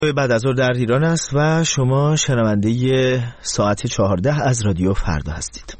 بعد از ظهر در ایران است و شما شنونده ساعت 14 از رادیو فردا هستید.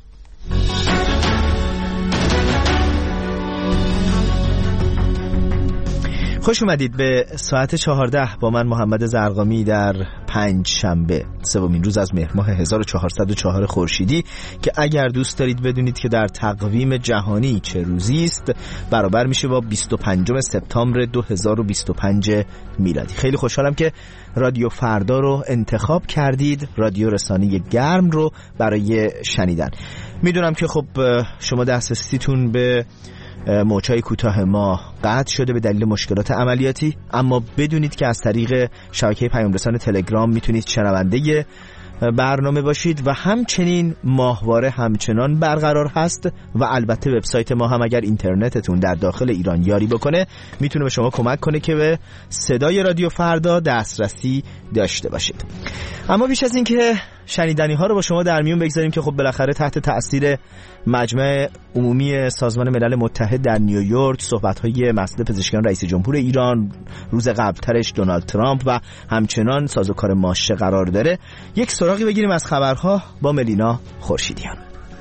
خوش اومدید به ساعت 14 با من محمد زرقامی در پنج شنبه سومین روز از مهر ماه 1404 خورشیدی که اگر دوست دارید بدونید که در تقویم جهانی چه روزی است برابر میشه با 25 سپتامبر 2025 میلادی. خیلی خوشحالم که رادیو فردا رو انتخاب کردید، رادیو رسانه گرم رو برای شنیدن. میدونم که خب شما دسترسیتون به موج‌های کوتاه ما قطع شده به دلیل مشکلات عملیاتی، اما بدونید که از طریق شبکه پیام رسان تلگرام میتونید شنونده برنامه باشید و همچنین ماهواره همچنان برقرار هست و البته وبسایت ما هم اگر اینترنتتون در داخل ایران یاری بکنه میتونه به شما کمک کنه که به صدای رادیو فردا دسترسی داشته باشید. اما بیش از این که شنیدنی ها رو با شما در میون بگذاریم که خب بالاخره تحت تأثیر مجمع عمومی سازمان ملل متحد در نیویورک صحبت‌های مسئله پزشکان رئیس جمهور ایران، روز قبلترش دونالد ترامپ و همچنان سازوکار ماشه قرار داره، یک سراغی بگیریم از خبرها با ملینا خورشیدیان.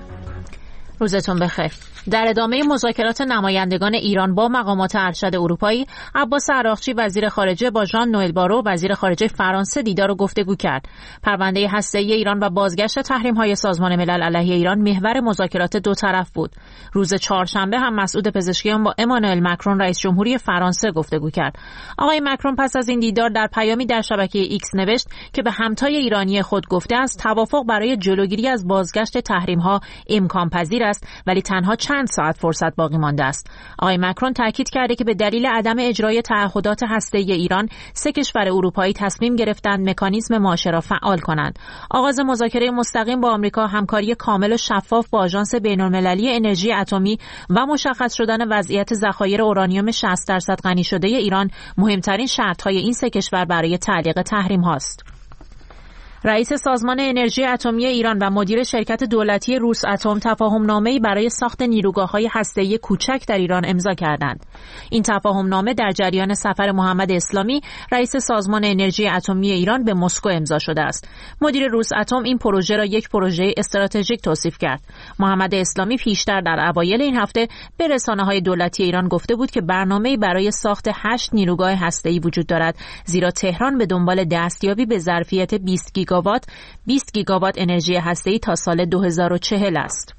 روزتون بخیر. در ادامه مذاکرات نمایندگان ایران با مقامات ارشد اروپایی، عباس عراقچی وزیر خارجه با ژان نوئل بارو وزیر خارجه فرانسه دیدار و گفتگو کرد. پرونده هسته‌ای ایران و بازگشت تحریم‌های سازمان ملل علیه ایران محور مذاکرات دو طرف بود. روز چهارشنبه هم مسعود پزشکیان با امانوئل مکرون رئیس جمهوری فرانسه گفتگو کرد. آقای مکرون پس از این دیدار در پیامی در شبکه ایکس نوشت که به همتای ایرانی خود گفته است توافق برای جلوگیری از بازگشت تحریم‌ها امکان پذیر است، ولی تنها چند ساعت فرصت باقی مانده است. آقای مکرون تاکید کرده که به دلیل عدم اجرای تعهدات هسته‌ای ایران، سه کشور اروپایی تصمیم گرفتند مکانیزم ماشه را فعال کنند. آغاز مذاکره مستقیم با آمریکا، همکاری کامل و شفاف با آژانس بین‌المللی انرژی اتمی و مشخص شدن وضعیت ذخایر اورانیوم 60% غنی شده ایران مهمترین شرط‌های این سه کشور برای تعلیق تحریم هاست. رئیس سازمان انرژی اتمی ایران و مدیر شرکت دولتی روس اتم تفاهم‌نامه‌ای برای ساخت نیروگاه‌های هسته‌ای کوچک در ایران امضا کردند. این تفاهم‌نامه در جریان سفر محمد اسلامی رئیس سازمان انرژی اتمی ایران به مسکو امضا شده است. مدیر روس اتم این پروژه را یک پروژه استراتژیک توصیف کرد. محمد اسلامی پیشتر در اوایل این هفته به رسانه‌های دولتی ایران گفته بود که برنامه‌ای برای ساخت 8 نیروگاه هسته‌ای وجود دارد، زیرا تهران به دنبال دستیابی به ظرفیت 20 گیگاوات انرژی هسته‌ای تا سال 2040 است.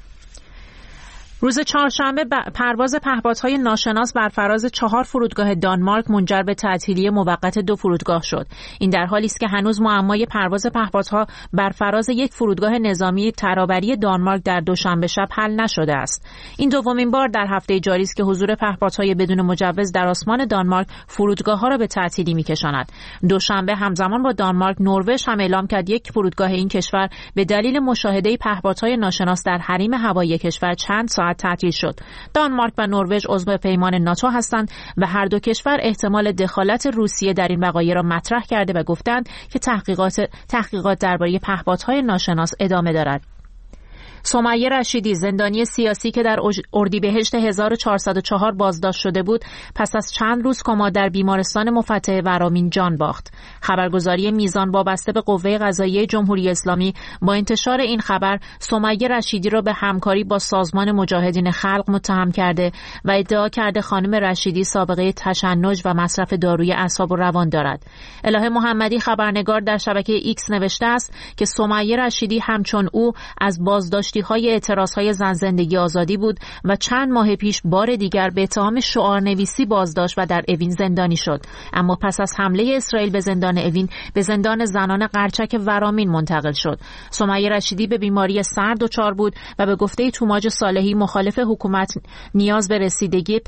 روز چهارشنبه پرواز پهپادهای ناشناس بر فراز 4 فرودگاه دانمارک منجر به تعطیلی موقت 2 فرودگاه شد. این در حالی است که هنوز معمای پرواز پهپادها بر فراز یک فرودگاه نظامی ترابری دانمارک در دوشنبه شب حل نشده است. این دومین بار در هفته جاری است که حضور پهپادهای بدون مجوز در آسمان دانمارک فرودگاه‌ها را به تعطیلی می‌کشاند. دوشنبه همزمان با دانمارک، نروژ هم اعلام کرد یک فرودگاه این کشور به دلیل مشاهده پهپادهای ناشناس در حریم هوایی کشور چند ساعت تعطیل شد. دانمارک و نروژ عضو پیمان ناتو هستند و هر دو کشور احتمال دخالت روسیه در این وقایع را مطرح کرده و گفتند که تحقیقات درباره پهپادهای ناشناس ادامه دارد. سمیه رشیدی، زندانی سیاسی که در اردیبهشت 1404 بازداشت شده بود، پس از چند روز کما در بیمارستان مفتح ورامین جان باخت. خبرگزاری میزان وابسته به قوه قضاییه جمهوری اسلامی با انتشار این خبر سمیه رشیدی را به همکاری با سازمان مجاهدین خلق متهم کرده و ادعا کرده خانم رشیدی سابقه تشنج و مصرف داروی اعصاب و روان دارد. الهه محمدی خبرنگار در شبکه ایکس نوشته است که سمیه رشیدی همچون او از بازداشت های اعتراضهای زن زندگی آزادی بود و چند ماه پیش بار دیگر به اتهام شعارنویسی بازداشت و در اوین زندانی شد، اما پس از حمله اسرائیل به زندان اوین به زندان زنان قرچک ورامین منتقل شد. سمیه رشیدی به بیماری سر دچار بود و به گفته توماج صالحی مخالف حکومت نیاز به رسیدگی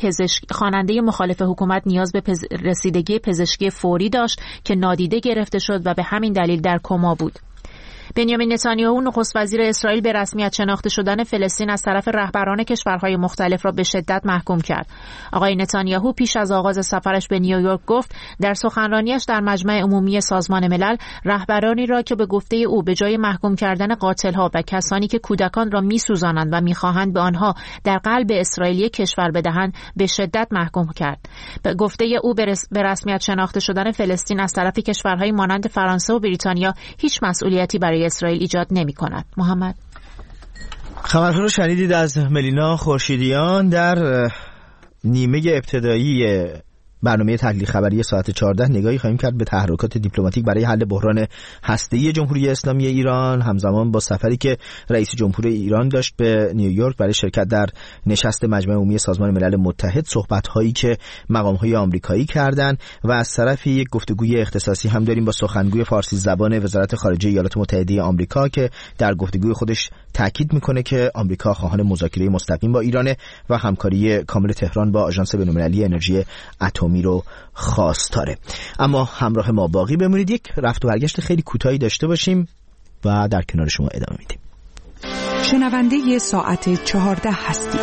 رسیدگی پزشکی فوری داشت که نادیده گرفته شد و به همین دلیل در کما بود. بنیامین نتانیاهو نخست وزیر اسرائیل به رسمیت شناخته شدن فلسطین از طرف رهبران کشورهای مختلف را به شدت محکوم کرد. آقای نتانیاهو پیش از آغاز سفرش به نیویورک گفت در سخنرانیش در مجمع عمومی سازمان ملل رهبرانی را که به گفته او به جای محکوم کردن قاتل‌ها و کسانی که کودکان را می‌سوزانند و می‌خواهند به آنها در قلب اسرائیل کشور بدهند به شدت محکوم کرد. به گفته او به رسمیت شناخته شدن فلسطین از طرف کشورهای مانند فرانسه و بریتانیا هیچ مسئولیتی برای اسرائیل ایجاد نمی‌کند. محمد، خبرها رو شنیدید از ملینا خورشیدیان. در نیمه ابتدایی برنامه تحلیل خبری ساعت 14 نگاهی خواهیم کرد به تحرکات دیپلماتیک برای حل بحران هسته‌ای جمهوری اسلامی ایران، همزمان با سفری که رئیس جمهور ایران داشت به نیویورک برای شرکت در نشست مجمع عمومی سازمان ملل متحد، صحبت‌هایی که مقام‌های آمریکایی کردند و از طرفی یک گفتگوی اختصاصی هم داریم با سخنگوی فارسی زبان وزارت خارجه ایالات متحده آمریکا که در گفتگوی خودش تاکید میکنه که آمریکا خواهان مذاکره مستقیم با ایران و همکاری کامل تهران با آژانس بین‌المللی انرژی اتمی رو خواستاره. اما همراه ما باقی بمونید، یک رفت و برگشت خیلی کوتاهی داشته باشیم و در کنار شما ادامه میدیم. شنونده ساعت 14 هستید.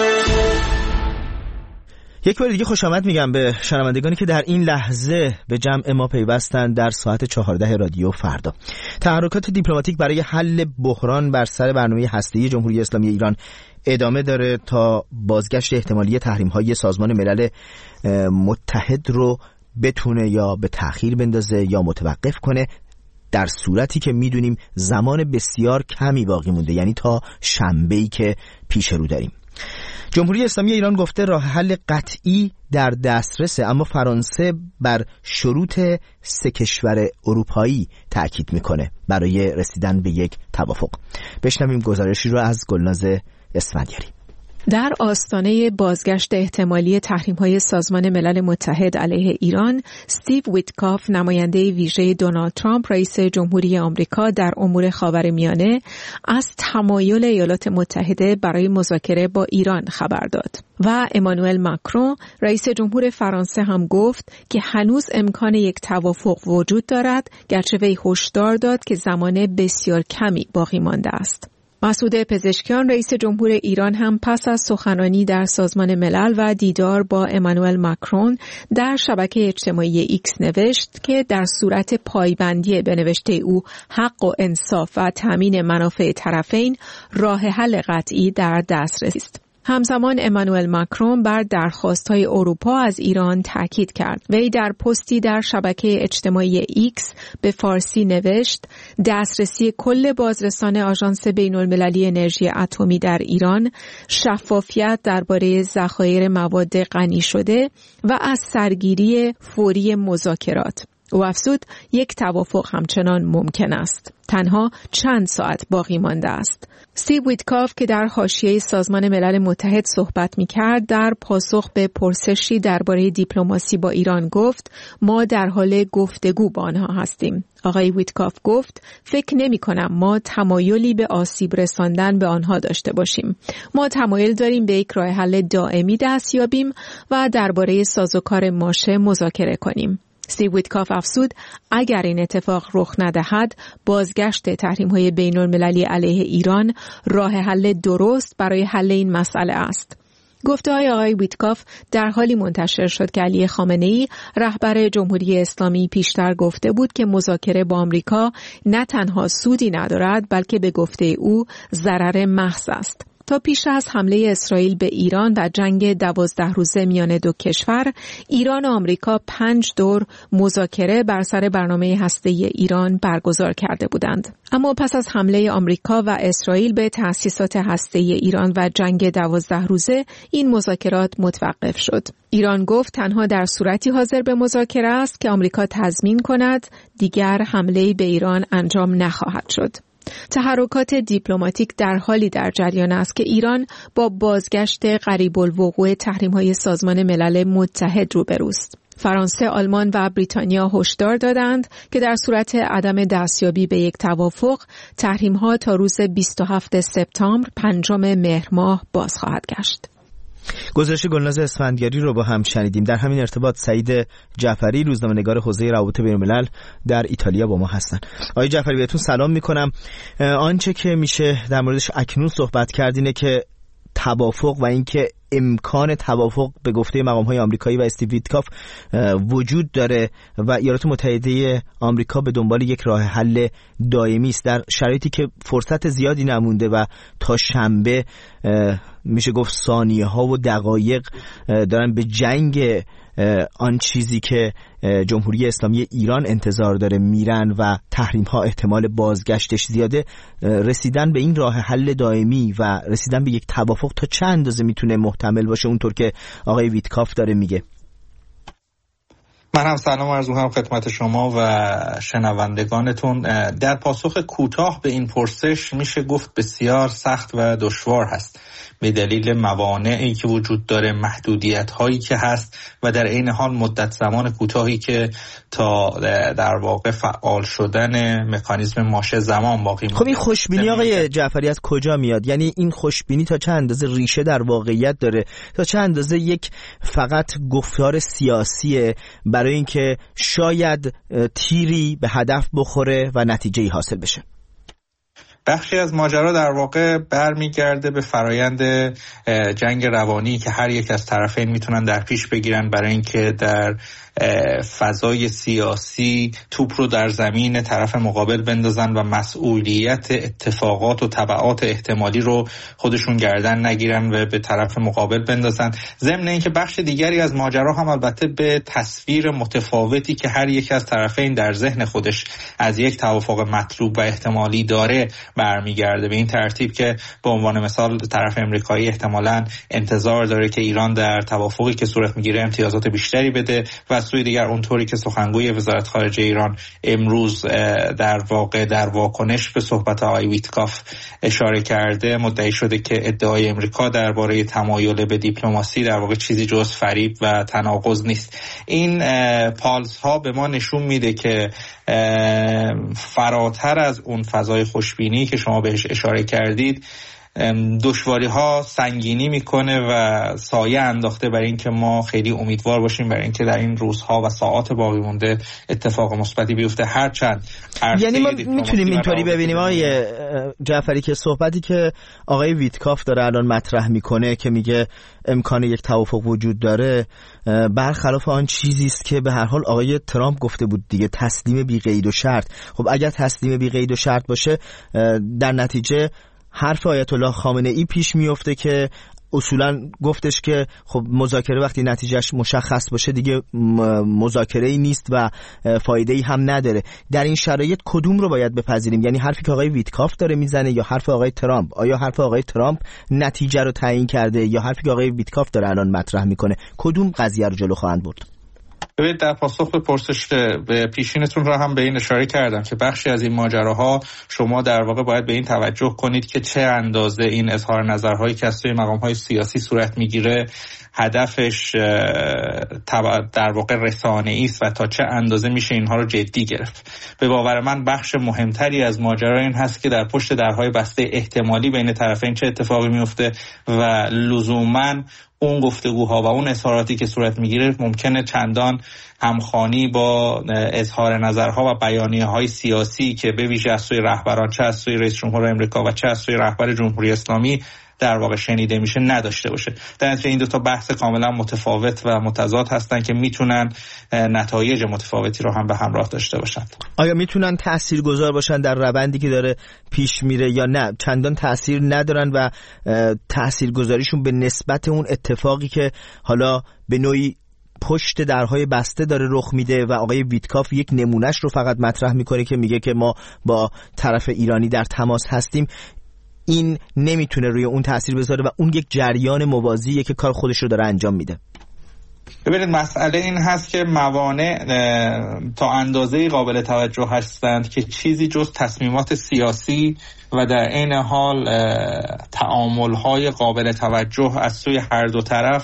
یک بار دیگه خوش آمد میگم به شنوندگانی که در این لحظه به جمع ما پیوستند در ساعت 14 رادیو فردا. تحرکات دیپلماتیک برای حل بحران بر سر برنامه هسته‌ای جمهوری اسلامی ایران ادامه داره تا بازگشت احتمالی تحریم‌های سازمان ملل متحد رو بتونه یا به تأخیر بندازه یا متوقف کنه، در صورتی که میدونیم زمان بسیار کمی باقی مونده، یعنی تا شنبه‌ای که پیش رو داریم. جمهوری اسلامی ایران گفته راه حل قطعی در دسترسه، اما فرانسه بر شروط 3 کشور اروپایی تأکید میکنه برای رسیدن به یک توافق. بشنویم گزارشی رو از گلناز اسفندیاری. در آستانه بازگشت احتمالی تحریم‌های سازمان ملل متحد علیه ایران، استیو ویتکاف، نماینده ویژه دونالد ترامپ رئیس جمهوری آمریکا در امور خاورمیانه، از تمایل ایالات متحده برای مذاکره با ایران خبر داد و امانوئل ماکرون رئیس جمهور فرانسه هم گفت که هنوز امکان یک توافق وجود دارد، گرچه وی هشدار داد که زمان بسیار کمی باقی مانده است. مسعود پزشکیان رئیس جمهور ایران هم پس از سخنرانی در سازمان ملل و دیدار با امانوئل ماکرون در شبکه اجتماعی ایکس نوشت که در صورت پایبندی به نوشته او حق و انصاف و تامین منافع طرفین راه حل قطعی در دسترس است. همزمان امانوئل ماکرون بر درخواست‌های اروپا از ایران تاکید کرد. وی در پستی در شبکه اجتماعی ایکس به فارسی نوشت: دسترسی کل بازرسان آژانس بین‌المللی انرژی اتمی در ایران، شفافیت درباره ذخایر مواد غنی شده و از سرگیری فوری مذاکرات. او افزود یک توافق همچنان ممکن است. تنها چند ساعت باقی مانده است. استیو ویتکاف که در حاشیه سازمان ملل متحد صحبت می‌کرد، در پاسخ به پرسشی درباره دیپلماسی با ایران گفت: ما در حال گفتگو با آنها هستیم. آقای ویتکاف گفت: فکر نمی‌کنم ما تمایلی به آسیب رساندن به آنها داشته باشیم. ما تمایل داریم به یک راه حل دائمی دست یابیم و درباره سازوکار ماشه مذاکره کنیم. استیو ویتکاف افزود: اگر این اتفاق رخ ندهد، بازگشت تحریم‌های بین‌المللی علیه ایران راه حل درست برای حل این مسئله است. گفته‌های آقای ویتکاف در حالی منتشر شد که علی خامنه‌ای رهبر جمهوری اسلامی پیشتر گفته بود که مذاکره با آمریکا نه تنها سودی ندارد، بلکه به گفته او ضرر محض است. تا پیش از حمله اسرائیل به ایران و جنگ 12 روزه میان دو کشور، ایران و آمریکا 5 دور مذاکره بر سر برنامه هسته‌ای ایران برگزار کرده بودند. اما پس از حمله آمریکا و اسرائیل به تأسیسات هسته‌ای ایران و جنگ 12 روزه، این مذاکرات متوقف شد. ایران گفت تنها در صورتی حاضر به مذاکره است که آمریکا تضمین کند دیگر حمله‌ای به ایران انجام نخواهد شد. تحرکات دیپلماتیک در حالی در جریان است که ایران با بازگشت قریب الوقوع تحریم‌های سازمان ملل متحد روبروست. فرانسه، آلمان و بریتانیا هشدار دادند که در صورت عدم دستیابی به یک توافق، تحریم‌ها تا روز 27 سپتامبر 5 مهر ماه باز خواهد گشت. گزارش گلناز اسفندیاری رو با هم شنیدیم. در همین ارتباط سعید جعفری، روزنامه‌نگار حوزه روابط بین‌الملل در ایتالیا با ما هستن. آقای جعفری بهتون سلام میکنم. آنچه که میشه در موردش اکنون صحبت کرد اینه که توافق و اینکه امکان توافق به گفته مقام‌های آمریکایی و استیو ویتکاف وجود داره و ایالات متحده آمریکا به دنبال یک راه حل دائمی است در شرایطی که فرصت زیادی نمونده و تا شنبه میشه گفت ثانیه‌ها و دقایق دارن به جنگ آن چیزی که جمهوری اسلامی ایران انتظار داره میرن و تحریم ها احتمال بازگشتش زیاده. رسیدن به این راه حل دائمی و رسیدن به یک توافق تا چند اندازه میتونه محتمل باشه اونطور که آقای ویتکاف داره میگه؟ من هم سلام عرض می‌کنم خدمت شما و شنوندگانتون. در پاسخ کوتاه به این پرسش میشه گفت بسیار سخت و دشوار هست به دلیل موانعی که وجود داره، محدودیت‌هایی که هست و در عین حال مدت زمان کوتاهی که تا در واقع فعال شدن مکانیزم ماشه زمان باقی مونده. خب این خوشبینی آقای جعفری از کجا میاد؟ یعنی این خوشبینی تا چند اندازه ریشه در واقعیت داره؟ تا چند اندازه یک فقط گفتار سیاسیه برای اینکه شاید تیری به هدف بخوره و نتیجه‌ای حاصل بشه؟ بخشی از ماجرا در واقع برمیگرده به فرایند جنگ روانی که هر یک از طرفین میتونن در پیش بگیرن برای اینکه در فضای سیاسی توپ رو در زمین طرف مقابل بندازن و مسئولیت اتفاقات و تبعات احتمالی رو خودشون گردن نگیرن و به طرف مقابل بندازن. ضمن اینکه بخش دیگری از ماجرا هم البته به تصویر متفاوتی که هر یک از طرفین در ذهن خودش از یک توافق مطلوب و احتمالی داره برمیگرده. به این ترتیب که به عنوان مثال طرف امریکایی احتمالاً انتظار داره که ایران در توافقی که صورت میگیره امتیازات بیشتری بده و سوی دیگر اونطوری که سخنگوی وزارت خارجه ایران امروز در واقع در واکنش به صحبت آقای ویتکاف اشاره کرده، مدعی شده که ادعای امریکا درباره تمایل به دیپلماسی در واقع چیزی جز فریب و تناقض نیست. این پالس ها به ما نشون میده که فراتر از اون فضای خوشبینی که شما بهش اشاره کردید، دشواری ها سنگینی میکنه و سایه انداخته برای اینکه ما خیلی امیدوار باشیم برای اینکه در این روزها و ساعات باقی مونده اتفاق مثبتی بیفته. هرچند یعنی ما میتونیم اینطوری ببینیم آقای جعفری که صحبتی که آقای ویتکاف داره الان مطرح میکنه که میگه امکان یک توافق وجود داره، برخلاف آن چیزی است که به هر حال آقای ترامپ گفته بود دیگه، تسلیم بی قید و شرط. خب اگر تسلیم بی قید و شرط باشه، در نتیجه حرف آیت الله خامنه ای پیش میفته که اصولا گفتش که خب مذاکره وقتی نتیجهش مشخص باشه دیگه مذاکره ای نیست و فایده ای هم نداره. در این شرایط کدوم رو باید بپذیریم؟ یعنی حرفی که آقای ویتکاف داره میزنه یا حرف آقای ترامپ؟ آیا حرف آقای ترامپ نتیجه رو تعیین کرده یا حرفی که آقای ویتکاف داره الان مطرح میکنه؟ کدوم قضیه رو جلو خواهند برد؟ ببینید، در پاسخ به پرسش به پیشینتون را هم به این اشاره کردم که بخشی از این ماجراها شما در واقع باید به این توجه کنید که چه اندازه این اظهار نظرهایی که از سوی مقام‌های سیاسی صورت میگیره هدفش در واقع رسانه‌ای است و تا چه اندازه میشه اینها رو جدی گرفت. به باور من بخش مهمتری از ماجرا این هست که در پشت درهای بسته احتمالی بین طرفین چه اتفاقی میفته و لزوماً اون گفتگوها و اون اظهاراتی که صورت میگیره ممکنه چندان همخوانی با اظهار نظرها و بیانیه‌های سیاسی که به ویژه از سوی رهبران، چه از سوی رئیس جمهور آمریکا و چه از سوی رهبر جمهوری اسلامی در واقع شنیده میشه نداشته باشه. در نتیجه این دو تا بحث کاملا متفاوت و متضاد هستن که میتونن نتایج متفاوتی رو هم به همراه داشته باشن. آیا میتونن تاثیرگذار باشن در روندی که داره پیش میره یا نه چندان تاثیر ندارن و تاثیرگذاریشون به نسبت اون اتفاقی که حالا به نوعی پشت درهای بسته داره رخ میده و آقای ویتکاف یک نمونهش رو فقط مطرح میکنه که میگه که ما با طرف ایرانی در تماس هستیم، این نمیتونه روی اون تأثیر بذاره و اون یک جریان موازیه که کار خودش رو داره انجام میده؟ ببینید، مسئله این هست که موانع تا اندازه‌ای قابل توجه هستند که چیزی جز تصمیمات سیاسی و در عین حال تعامل‌های قابل توجه از سوی هر دو طرف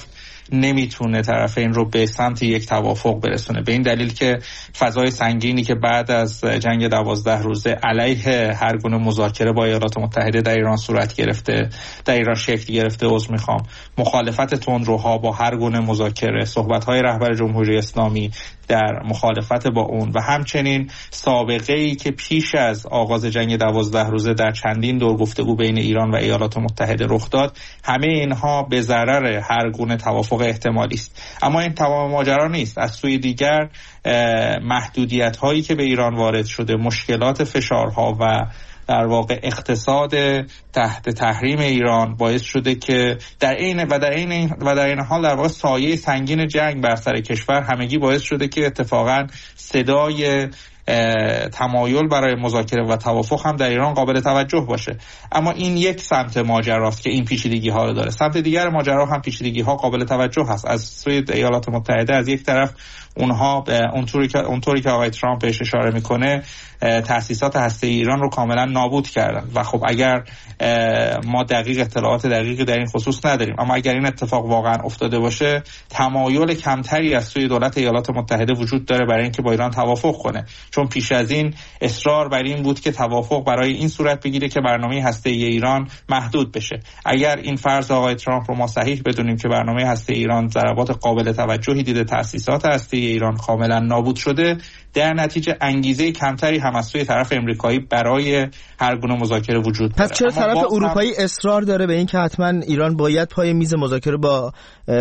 نمیتونه طرفین رو به سمت یک توافق برسونه، به این دلیل که فضای سنگینی که بعد از جنگ 12 روزه علیه هر گونه مذاکره با ایالات متحده در ایران صورت گرفته، در ایران شکل گرفته، مخالفت تندروها با هر گونه مذاکره، صحبت‌های رهبر جمهوری اسلامی در مخالفت با اون و همچنین سابقه‌ای که پیش از آغاز جنگ 12 روزه در چندین دور گفتگو بین ایران و ایالات متحده رخ داد، همه اینها به ضرر هر گونه توافق احتمالی است. اما این تمام ماجرا نیست. از سوی دیگر محدودیت‌هایی که به ایران وارد شده، مشکلات، فشارها و در واقع اقتصاد تحت تحریم ایران باعث شده که در این حال در واقع سایه سنگین جنگ بر سر کشور همگی باعث شده که اتفاقا صدای تمایل برای مذاکره و توافق هم در ایران قابل توجه باشه. اما این یک سمت ماجراست که این پیچیدگی ها رو داره. سمت دیگر ماجرا هم پیچیدگی ها قابل توجه هست. از سوی ایالات متحده از یک طرف اونها اونطوری که آقای ترامپ بهش اشاره میکنه تأسیسات هسته‌ای ایران رو کاملا نابود کردن و خب اگر ما اطلاعات دقیقی در این خصوص نداریم، اما اگر این اتفاق واقعا افتاده باشه تمایل کمتری از سوی دولت ایالات متحده وجود داره برای اینکه با ایران توافق کنه، چون پیش از این اصرار بر این بود که توافق برای این صورت بگیره که برنامه هسته‌ای ایران محدود بشه. اگر این فرض آقای ترامپ رو ما صحیح بدونیم که برنامه هسته‌ای ایران ضربات قابل توجهی دیده، تأسیسات هسته‌ای ایران کاملا نابود شده، در نتیجه انگیزه کمتری هم از سوی طرف امریکایی برای هر گونه مذاکره وجود داره. پس چرا طرف اروپایی اصرار داره به این که حتما ایران باید پای میز مذاکره با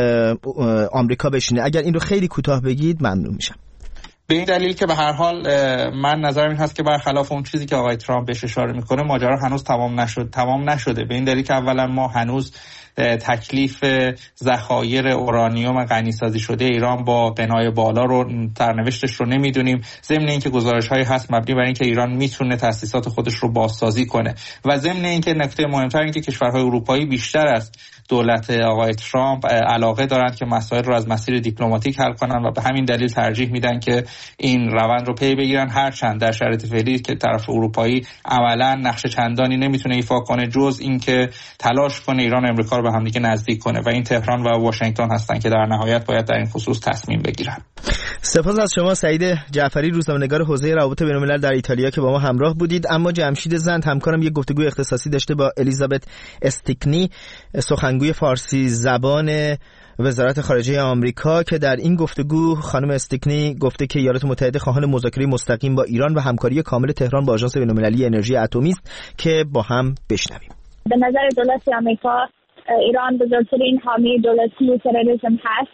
آمریکا بشینه؟ اگر این رو خیلی کوتاه بگید ممنون میشم. به این دلیل که به هر حال من نظرم این هست که برخلاف اون چیزی که آقای ترامپ بهش اشاره میکنه ماجرا هنوز تمام نشده. به این دلیل که اولا ما هنوز تکلیف ذخایر اورانیوم غنیسازی شده ایران با بنای بالا رو سرنوشتش رو نمیدونیم، ضمن اینکه گزارش‌هایی هست مبنی بر اینکه ایران میتونه تأسیسات خودش رو بازسازی کنه و ضمن اینکه نکته مهمتر اینه که کشورهای اروپایی بیشتر از دولت آقای ترامپ علاقه دارند که مسائل رو از مسیر دیپلماتیک حل کنن و به همین دلیل ترجیح میدن که این روند رو پی بگیرن، هرچند در شرایط فعلی که طرف اروپایی عملا نقش چندانی نمیتونه ایفا کنه جز اینکه تلاش کنه ایران و امریکا رو به هم دیگه نزدیک کنه و این تهران و واشنگتن هستن که در نهایت باید در این خصوص تصمیم بگیرن. سپاس از شما سعید جعفری، روزنامه‌نگار حوزه روابط بین‌الملل در ایتالیا که با ما همراه بودید. اما جمشید زند همکارم یک گفتگوی اختصاصی داشته با الیزابت استیکنی، سخنگوی فارسی زبان وزارت خارجه آمریکا، که در این گفتگو خانم استیکنی گفته که ایالات متحده خواهان مذاکره مستقیم با ایران و همکاری کامل تهران با آژانس بین‌المللی انرژی اتمی است که با هم بشنویم. به نظر دولت آمریکا ایران بزرگترین حامی دولتی تروریسم هست،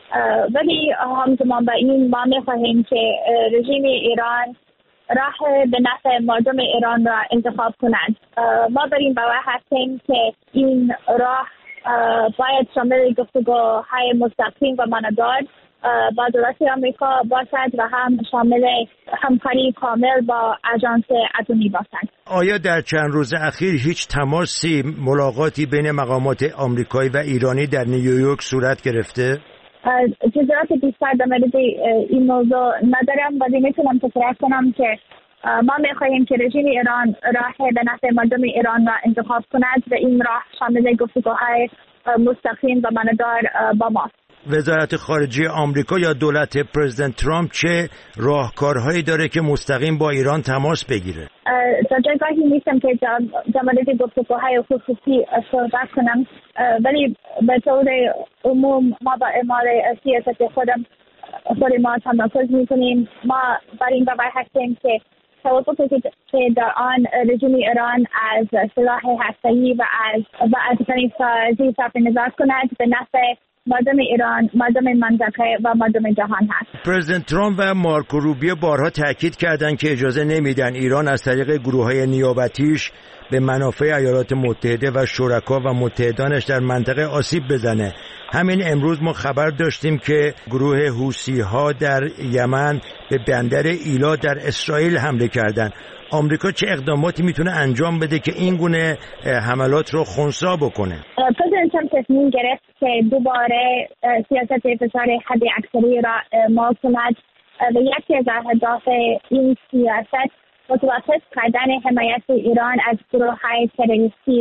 ولی همزمان با این ما می‌خواهیم که رژیم ایران راه به نفع مردم ایران را انتخاب کنند. ما بر این باور هستیم که این راه باید شامل گفتگوهای مستقیم و ماندار با دولت آمریکا باشد و هم شامل همکاری کامل با آژانس اتمی باشد. آیا در چند روز اخیر هیچ تماسی، ملاقاتی بین مقامات آمریکایی و ایرانی در نیویورک صورت گرفته؟ جزئیات بیشتر در مورد این موضوع ندارم، ولی میتونم تکرار کنم که ما میخواهیم که رژیم ایران راه به نفع مردم ایران را انتخاب کند و این راه شامل گفتگوهای مستقیم و ماندار با ماست. وزارت خارجه آمریکا یا دولت پرزیدنت ترامپ چه راهکارهایی داره که مستقیم با ایران تماس بگیره؟ در جایگاهی نیستم که در مورد گفتگوهای خصوصی صحبت کنم، ولی به طور عموم ما با اعمال سیاست خود ما تمرکز میکنیم. ما بر این باور هستیم که توافقی که در آن رژیم ایران از سلاح هسته‌ای و از تنش‌سازی صرف نظر کند به نفع مردم ایران، مردم منطقه و مردم جهان هست. پرزیدنت ترامپ و مارکو روبیو بارها تاکید کردند که اجازه نمیدن ایران از طریق گروه‌های نیابتیش به منافع ایالات متحده و شرکا و متحدانش در منطقه آسیب بزنه. همین امروز ما خبر داشتیم که گروه حوثی‌ها در یمن به بندر ایلا در اسرائیل حمله کردند. آمریکا چه اقداماتی میتونه انجام بده که این گونه حملات رو خنثی بکنه؟ پرزیدنت ترامپ تصمیم گرفت که دوباره سیاست فشار حداکثری را اعمال کند و یکی از اهداف این سیاست متوقف کردن حمایت ایران از گروه‌های تروریستی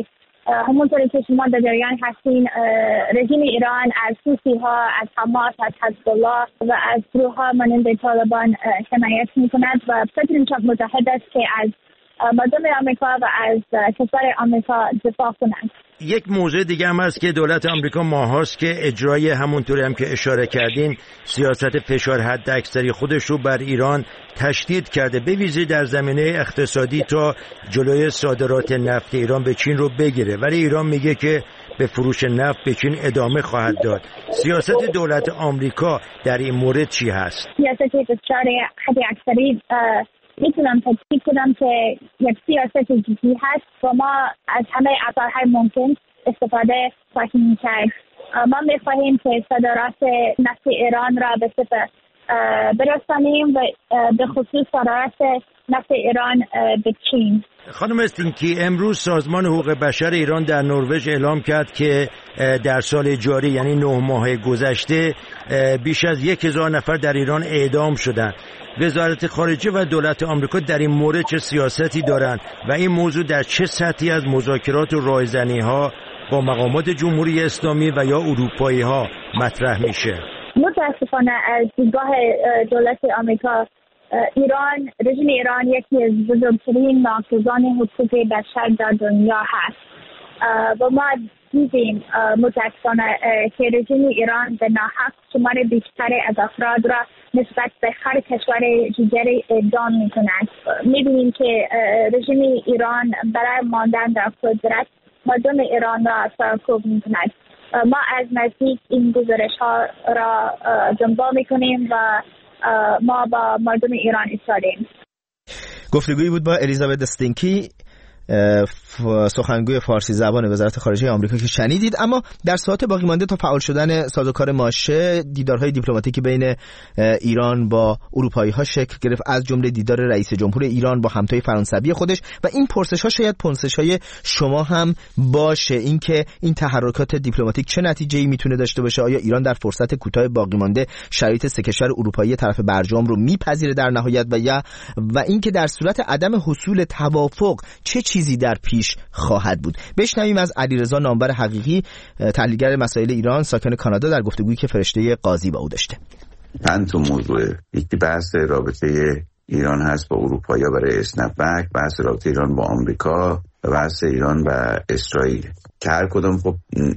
همونطوری که شما در جریان هستین، رژیم ایران از حوثی‌ها، از حماس، از حزب الله و از گروه‌ها مانند طالبان حمایت می‌کند و فکر می‌کنم متحد است که از مردم آمریکا و از کشور آمریکا دفاع کنند. یک موضوع دیگه هم هست که دولت آمریکا ماهاست که اجرای همونطوری هم که اشاره کردین سیاست فشار حداکثری خودش رو بر ایران تشدید کرده، به ویژه در زمینه اقتصادی تا جلوی صادرات نفت ایران به چین رو بگیره، ولی ایران میگه که به فروش نفت به چین ادامه خواهد داد. سیاست دولت آمریکا در این مورد چی هست؟ سیاست فشار حداکثری میتونم تاکید کنم که یک سیاست جدی هست و ما از همه ابزارهای ممکن استفاده خواهیم کرد. ما میخواهیم که صادرات نفت ایران را به صفر برسانیم و به خصوص صادرات نفت ایران به چین. خانم استینکی، امروز سازمان حقوق بشر ایران در نروژ اعلام کرد که در سال جاری یعنی 9 ماه گذشته بیش از 1000 نفر در ایران اعدام شدند. وزارت خارجه و دولت آمریکا در این مورد چه سیاستی دارند و این موضوع در چه سطحی از مذاکرات و راهزنی‌ها با مقامات جمهوری اسلامی و یا اروپایی ها مطرح میشه؟ متاسفانه از دیدگاه دولت آمریکا، رژیم ایران یکی از بزرگترین ناقضان حقوق بشر در دنیا هست و ما دیدیم متاسفانه که رژیم ایران به ناحق شمار بیشتری از افراد را نسبت به هر کشور دیگری اعدام می‌کند. می‌بینیم که رژیم ایران برای ماندن در قدرت مردم ایران را سرکوب می‌کند. ما از نزدیک این گزارش‌ها را دنبال می‌کنیم و ما با مردم ایران ایستادیم. گفتگویی بود با الیزابت استینکی، سخنگوی فارسی زبان وزارت خارجه آمریکا که شنیدید. اما در ساعات باقی مانده تا فعال شدن سازوکار ماشه، دیدارهای دیپلماتیکی بین ایران با اروپایی ها شکل گرفت، از جمله دیدار رئیس جمهور ایران با همتای فرانسوی خودش و این پرسش ها شاید پرسش های شما هم باشه، اینکه این تحرکات دیپلماتیک چه نتیجه‌ای میتونه داشته باشه. آیا ایران در فرصت کوتاه باقی مانده شرایط سه کشور اروپایی طرف برجام رو میپذیره در نهایت و اینکه در صورت عدم حصول توافق چه چیزی در پیش خواهد بود؟ بشنویم از علیرضا نامور حقیقی، تحلیلگر مسائل ایران ساکن کانادا، در گفتگویی که فرشته قاضی با او داشته. چند تا موضوع، یکی بحث رابطه ایران هست با اروپایی برای اسنپ بک، بحث رابطه ایران با آمریکا و بحث ایران و اسرائیل که هر کدام خب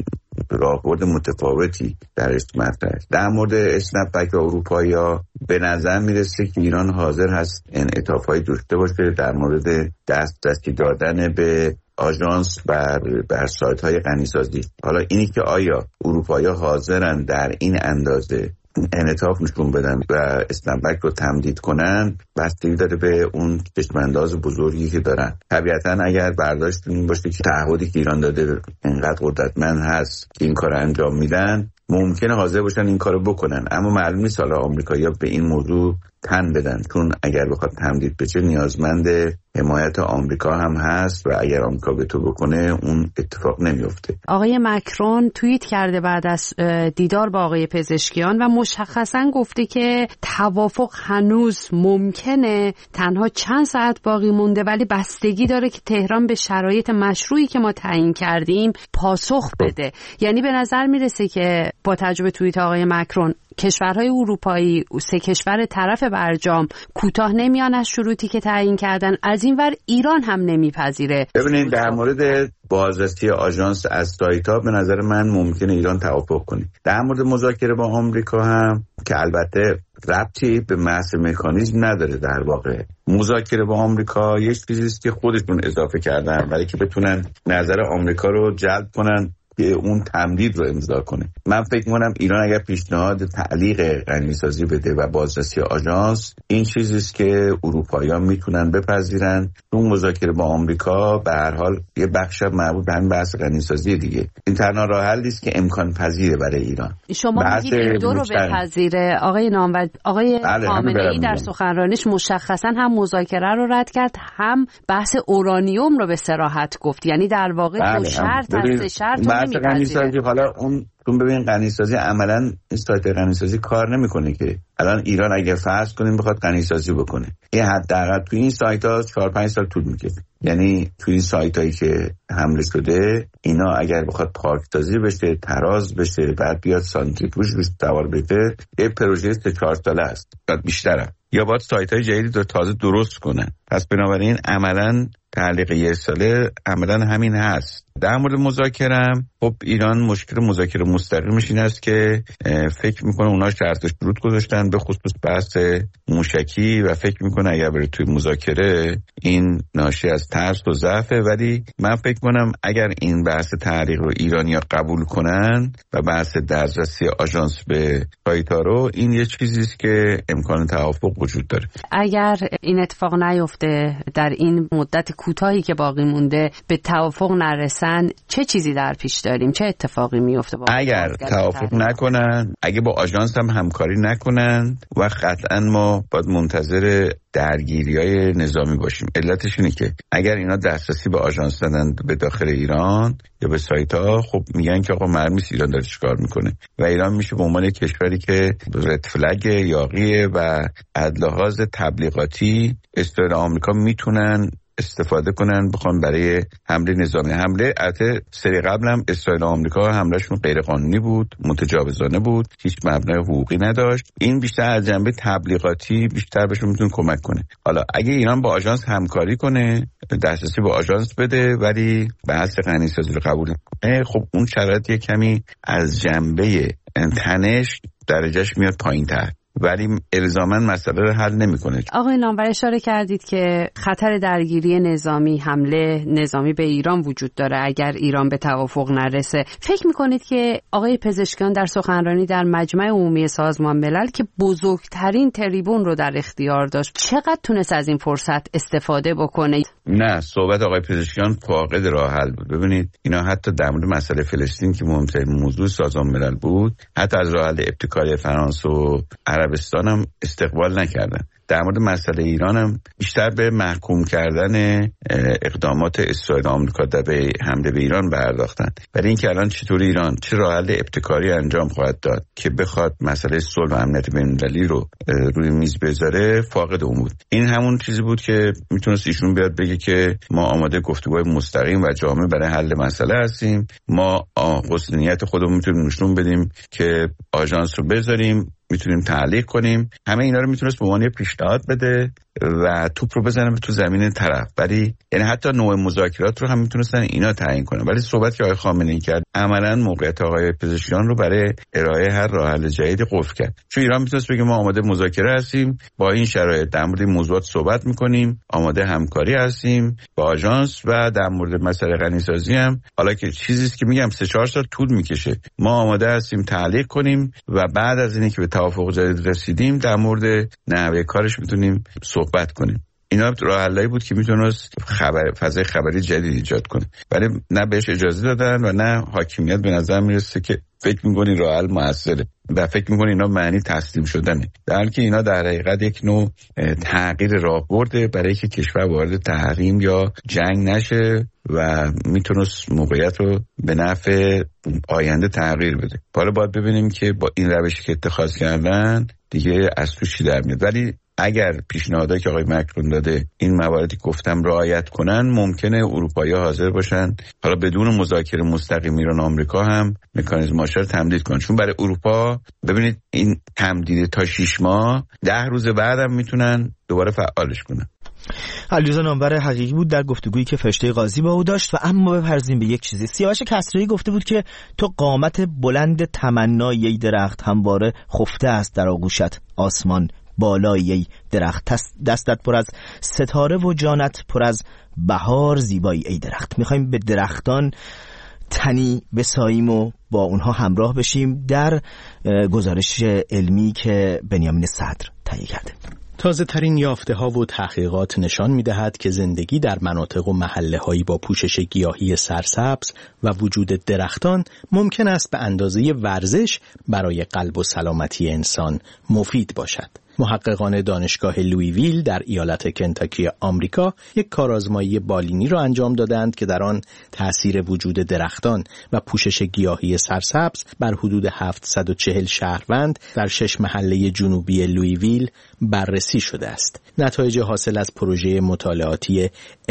راهبرد متفاوتی درش مطرح است. در مورد اسنپ بک و اروپایی‌ها به نظر میرسه که ایران حاضر هست انعطاف‌هایی داشته باشه در مورد دسترسی دادن به آژانس بر سایت‌های غنیسازی. حالا اینی که آیا اروپایی‌ها حاضرن در این اندازه انعطاف نشون بدن و اسنپ بک رو تمدید کنن بستگی داره به اون چشم‌انداز بزرگی که دارن. طبیعتاً اگر برداشت این باشه که تعهدی که ایران داده انقدر قدرتمند هست که این کار انجام میدن، ممکنه حاضر باشن این کارو بکنن، اما معلوم نیست حالا آمریکایی‌ها به این موضوع تن بدن، چون اگر بخواد تمدید بشه نیازمند حمایت آمریکا هم هست و اگر آمریکا به تو بکنه اون اتفاق نمیفته. آقای مکرون توییت کرده بعد از دیدار با آقای پزشکیان و مشخصاً گفته که توافق هنوز ممکنه، تنها چند ساعت باقی مونده، ولی بستگی داره که تهران به شرایط مشروعی که ما تعیین کردیم پاسخ بده. یعنی به نظر میرسه که با تجربه توییت آقای مکرون کشورهای اروپایی، سه کشور طرف برجام کوتاه نمیان از شروطی که تعیین کردن، از این ور ایران هم نمیپذیره. ببینید در مورد بازرسی آژانس از سایت‌ها به نظر من ممکنه ایران توافق کنه. در مورد مذاکره با آمریکا هم که البته ربطی به محض مکانیزم نداره، در واقع مذاکره با آمریکا یک چیزی است که خودشون اضافه کردن برای که بتونن نظر آمریکا رو جلب کنن که اون تمدید رو امضا کنه. من فکر می‌کنم ایران اگر پیشنهاد تعلیق غنیسازی بده و بازرسی آژانس، این چیزی است که اروپایی‌ها میتونن بپذیرن. اون مذاکره با آمریکا به هر حال یه بخش مربوط به همین بحث غنیسازی دیگه. این تنها راه حلی است که امکان پذیره برای ایران. شما میگید این دو رو بپذیره. آقای نامور، آقای خامنه‌ای در سخنرانیش مشخصاً هم مذاکره رو رد کرد، هم بحث اورانیوم رو به صراحت گفت. یعنی در واقع دو شرط از سه شرط غنیسازی. حالا اون چون ببین غنیسازی عملاً این سایت غنیسازی کار نمیکنه که الان ایران اگه فرض کنیم بخواد غنیسازی بکنه، این حداقل تو این سایت‌ها 4-5 سال طول می‌کشه. یعنی تو این سایتایی که حمله شده اینا اگر بخواد پارکسازی بشه، تراز بشه، بعد بیاد سانتریفوژ سوار بشه، یه پروژه 3-4 ساله است، بعد بیشتره. یا باید سایت‌های جدیدی رو تازه درست کنن. پس بنابراین عملاً تعلیق یه ساله عملاً همین هست. در مورد مذاکره، خب ایران مشکل مذاکره مستقیمش این است که فکر میکنه اونا شرط شروط گذاشتن به خصوص بحث موشکی و فکر میکنه اگر بره توی مذاکره این ناشی از ترس و ضعفه، ولی من فکر کنم اگر این بحث تعلیق رو ایرانی‌ها قبول کنن و بحث دسترسی آژانس به سایت‌ها رو، این یه چیزی است که امکان توافق وجود داره. اگر این اتفاق نیفته، در این مدت کوتاهی که باقی مونده به توافق نرسن، چه چیزی در پیش داریم؟ چه اتفاقی میفته؟ اگر توافق نکنن، اگه با آژانس هم همکاری نکنن، و قطعا ما باید منتظر درگیری‌های نظامی باشیم. علتش اینه که اگر اینا دسترسی به آژانس دادن به داخل ایران یا به سایت‌ها، خب میگن که آقا معلومه ایران داره چیکار میکنه و ایران میشه به عنوان کشوری که رد فلگ یاغیه و از لحاظ تبلیغاتی اسرائیل و آمریکا میتونن استفاده کنن بخوان برای حمله نظامی. حمله البته سری قبل هم اسرائیل و آمریکا حملهشون غیر قانونی بود، متجاوزانه بود، هیچ مبنای حقوقی نداشت. این بیشتر از جنبه تبلیغاتی بیشتر بهشون میتونه کمک کنه. حالا اگه ایران با آژانس همکاری کنه، دسترسی به آژانس بده، ولی بحث غنیسازی رو قبول کنه، خب اون شرایط یک کمی از جنبه تنش درجهش میاد پایین‌تر، ولی الزاماً مسئله رو حل نمی‌کنه. آقای نامور اشاره کردید که خطر درگیری نظامی، حمله نظامی به ایران وجود داره اگر ایران به توافق نرسه. فکر می‌کنید که آقای پزشکیان در سخنرانی در مجمع عمومی سازمان ملل که بزرگترین تریبون رو در اختیار داشت، چقدر تونست از این فرصت استفاده بکنه؟ نه، صحبت آقای پزشکیان فاقد راه حل بود. ببینید اینا حتی در مورد مسئله فلسطین که مهمترین موضوع سازمان ملل بود، حتی از راه حل ابتکاری فرانسه و عربستان هم استقبال نکردن. در مورد مسئله ایران هم بیشتر به محکوم کردن اقدامات اسرائیل و آمریکا در حمله به ایران پرداختن. برای اینکه الان چطور ایران چه راه حل ابتکاری انجام خواهد داد که بخواد مسئله صلح و امنیت بین‌المللی رو روی میز بذاره، فاقد اون بود. این همون چیزی بود که میتونست ایشون بیاد بگه که ما آماده گفتگوهای مستقیم و جامع برای حل مسئله هستیم، ما حسن نیت خودمون میتونیم نشون بدیم که آژانس رو بذاریم، میتونیم تعلیق کنیم. همه اینا رو میتونست به عنوان پیشنهاد بده و توپ رو بزنه تو زمین طرف. ولی یعنی حتی نوع مذاکرات رو هم میتونستن اینا تعیین کنن. ولی صحبت که آقای خامنه‌ای کرد عملاً موقعیت آقای پزشکیان رو برای ارائه هر راه حل جدیدی قفل کرد. چون ایران میتونست بگه ما آماده مذاکره هستیم، با این شرایط در مورد موضوعات صحبت میکنیم، آماده همکاری هستیم با آژانس، و در مورد مسئله غنیسازی هم حالا که چیزی است که میگم 3-4 سال طول میکشه، ما آماده هستیم تعلیق کنیم و بعد از اینکه به توافق جدید رسیدیم در مورد نحوه کارش میتونیم صحبت کنیم. اینا راه حلایی بود که میتونست فضای خبری جدید ایجاد کنه، ولی نه بهش اجازه دادن و نه حاکمیت به نظر میرسه که فکر میکنی راه حل موثره و فکر میکنی اینا معنی تسلیم شدنه، در حالی که اینا در حقیقت یک نوع تغییر راهبرده برای که کشور وارد تحریم یا جنگ نشه و میتونست موقعیت رو به نفع آینده تغییر بده. حالا باید ببینیم که با این روشی که اتخاذ کردن دیگه از توش چی در میاد. ولی اگر پیشنهادایی که آقای مکرون داده این مواردی گفتم رعایت کنن، ممکنه اروپایی‌ها حاضر باشن حالا بدون مذاکره مستقیم ایران و آمریکا هم مکانیزم‌هاش رو تمدید کنن. چون برای اروپا ببینید این تمدید تا 6 ماه 10 روز بعدم میتونن دوباره فعالش کنن. علیرضا نامور حقیقی بود در گفتگویی که فرشته قاضی با او داشت. و اما بپرزیم به یک چیزی. سیاوش کسرایی گفته بود که تو قامت بلند تمنای ای درخت همواره خفته است در آغوشت، آسمان بالای ای درخت دستت پر از ستاره و جانت پر از بهار زیبایی ای درخت. میخوایم به درختان تنی بساییم و با اونها همراه بشیم در گزارش علمی که بنیامین صدر تهیه کرده. تازه ترین یافته ها و تحقیقات نشان می دهد که زندگی در مناطق و محله هایی با پوشش گیاهی سرسبز و وجود درختان ممکن است به اندازه ورزش برای قلب و سلامتی انسان مفید باشد. محققان دانشگاه لویویل در ایالت کنتاکی آمریکا یک کارآزمایی بالینی را انجام دادند که در آن تأثیر وجود درختان و پوشش گیاهی سرسبز بر حدود 740 شهروند در 6 محله جنوبی لویویل بررسی شده است. نتایج حاصل از پروژه مطالعاتی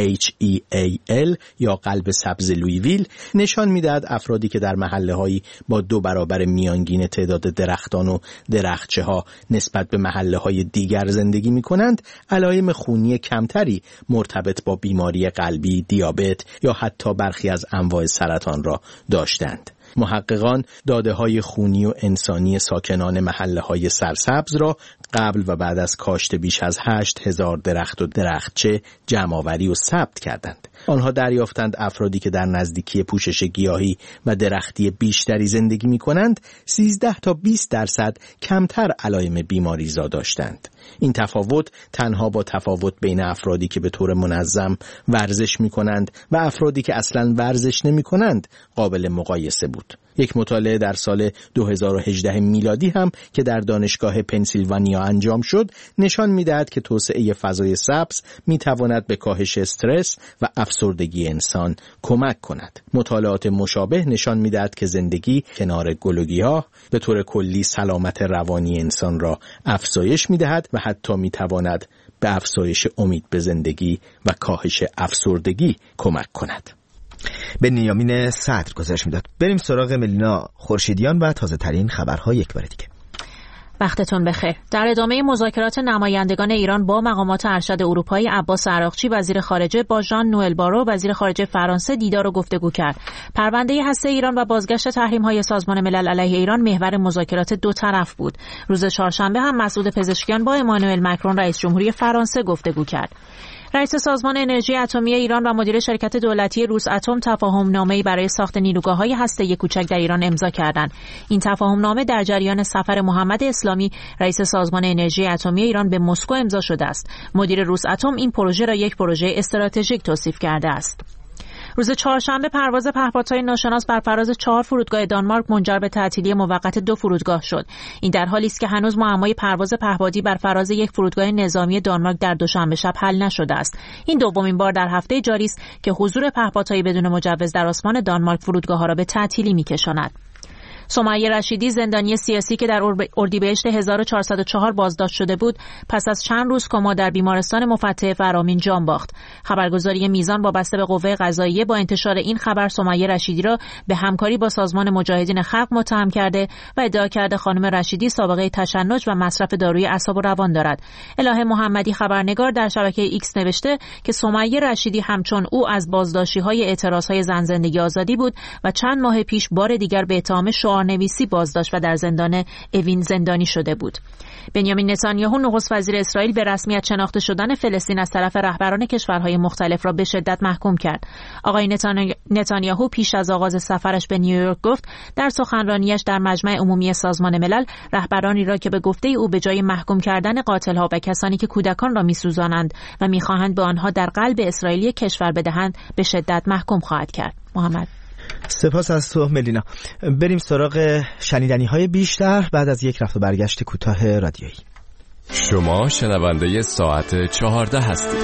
HEAL یا قلب سبز لویویل نشان می‌دهد افرادی که در محله‌هایی با 2 برابر میانگین تعداد درختان و درختچه‌ها نسبت به محله‌های دیگر زندگی می‌کنند، علائم خونی کمتری مرتبط با بیماری قلبی، دیابت یا حتی برخی از انواع سرطان را داشتند. محققان داده‌های خونی و انسانی ساکنان محله‌های سرسبز را قبل و بعد از کاشت بیش از 8000 درخت و درختچه جمع‌آوری و ثبت کردند. آنها دریافتند افرادی که در نزدیکی پوشش گیاهی و درختی بیشتری زندگی می‌کنند 13 تا 20% کمتر علائم بیماریزا داشتند. این تفاوت تنها با تفاوت بین افرادی که به طور منظم ورزش می‌کنند و افرادی که اصلاً ورزش نمی‌کنند قابل مقایسه بود. یک مطالعه در سال 2018 میلادی هم که در دانشگاه پنسیلوانیا انجام شد نشان می‌دهد که توسعه فضای سبز می‌تواند به کاهش استرس و افسردگی انسان کمک کند. مطالعات مشابه نشان می‌دهد که زندگی کنار گل و گیاه به طور کلی سلامت روانی انسان را افزایش می‌دهد و حتی می‌تواند به افزایش امید به زندگی و کاهش افسردگی کمک کند. بنیامین صدر گزارش میداد. بریم سراغ ملینا خورشیدیان و تازه ترین خبرها یک بار دیگه. وقتتون بخیر. در ادامه مذاکرات نمایندگان ایران با مقامات ارشد اروپایی، عباس عراقچی وزیر خارجه با ژان نوئل بارو وزیر خارجه فرانسه دیدار و گفتگو کرد. پرونده هسته ایران و بازگشت تحریم‌های سازمان ملل علیه ایران محور مذاکرات دو طرف بود. روز چهارشنبه هم مسعود پزشکیان با امانوئل مکرون رئیس جمهوری فرانسه گفتگو کرد. رئیس سازمان انرژی اتمی ایران و مدیر شرکت دولتی روس اتم تفاهم‌نامه‌ای برای ساخت نیروگاه‌های هسته‌ای کوچک در ایران امضا کردند. این تفاهم‌نامه در جریان سفر محمد اسلامی رئیس سازمان انرژی اتمی ایران به مسکو امضا شده است. مدیر روس اتم این پروژه را یک پروژه استراتژیک توصیف کرده است. روز چهارشنبه پرواز پهپادهای ناشناس بر فراز 4 فرودگاه دانمارک منجر به تعطیلی موقت 2 فرودگاه شد. این در حالی است که هنوز معمای پرواز پهپادی بر فراز یک فرودگاه نظامی دانمارک در دوشنبه شب حل نشده است. این دومین بار در هفته جاری است که حضور پهپادهای بدون مجوز در آسمان دانمارک فرودگاه‌ها را به تعطیلی می‌کشاند. سمیه رشیدی زندانی سیاسی که در اردیبهشت 1404 بازداشت شده بود پس از چند روز کما در بیمارستان مفتح فرامین جان باخت. خبرگزاری میزان وابسته به قوه قضاییه با انتشار این خبر سمیه رشیدی را به همکاری با سازمان مجاهدین خلق متهم کرده و ادعا کرده خانم رشیدی سابقه تشنج و مصرف داروی اعصاب و روان دارد. الهه محمدی خبرنگار در شبکه ایکس نوشته که سمیه رشیدی همچون او از بازداشتی‌های اعتراضهای زن زندگی آزادی بود و چند ماه پیش بار دیگر به اتهام نویسی بازداشت و در زندان اوین زندانی شده بود. بنیامین نتانیاهو نخست وزیر اسرائیل به رسمیت شناخته شدن فلسطین از طرف رهبران کشورهای مختلف را به شدت محکوم کرد. آقای نتانیاهو پیش از آغاز سفرش به نیویورک گفت در سخنرانیش در مجمع عمومی سازمان ملل رهبرانی را که به گفته او به جای محکوم کردن قاتل‌ها و کسانی که کودکان را می‌سوزانند و می‌خواهند به آنها در قلب اسرائیل کشور بدهند به شدت محکوم خواهد کرد. محمد سپاس از تو ملینا. بریم سراغ شنیدنی‌های بیشتر بعد از یک رفت و برگشت کوتاه رادیویی. شما شنونده ساعت 14 هستید.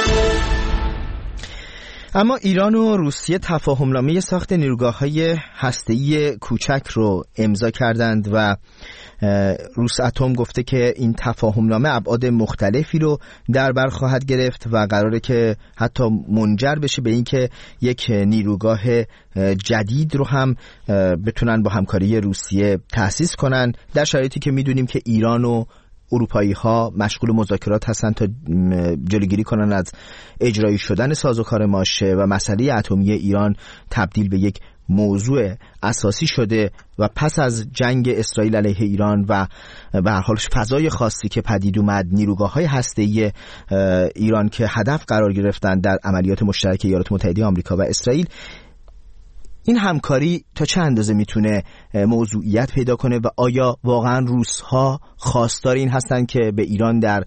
اما ایران و روسیه تفاهمنامه ساخت نیروگاه‌های هسته‌ای کوچک رو امضا کردند و روس اتم گفته که این تفاهمنامه ابعاد مختلفی رو در بر خواهد گرفت و قراره که حتی منجر بشه به اینکه یک نیروگاه جدید رو هم بتونن با همکاری روسیه تأسیس کنن، در شرایطی که میدونیم که ایران و اروپایی ها مشغول مذاکرات هستن تا جلوگیری کنن از اجرایی شدن سازوکار ماشه و مسئله اتمی ایران تبدیل به یک موضوع اساسی شده و پس از جنگ اسرائیل علیه ایران و به هر حال فضای خاصی که پدید اومد، نیروگاه‌های هسته‌ای ایران که هدف قرار گرفتن در عملیات مشترک ایالات متحده آمریکا و اسرائیل، این همکاری تا چه اندازه میتونه موضوعیت پیدا کنه و آیا واقعا روس‌ها خواستار این هستن که به ایران در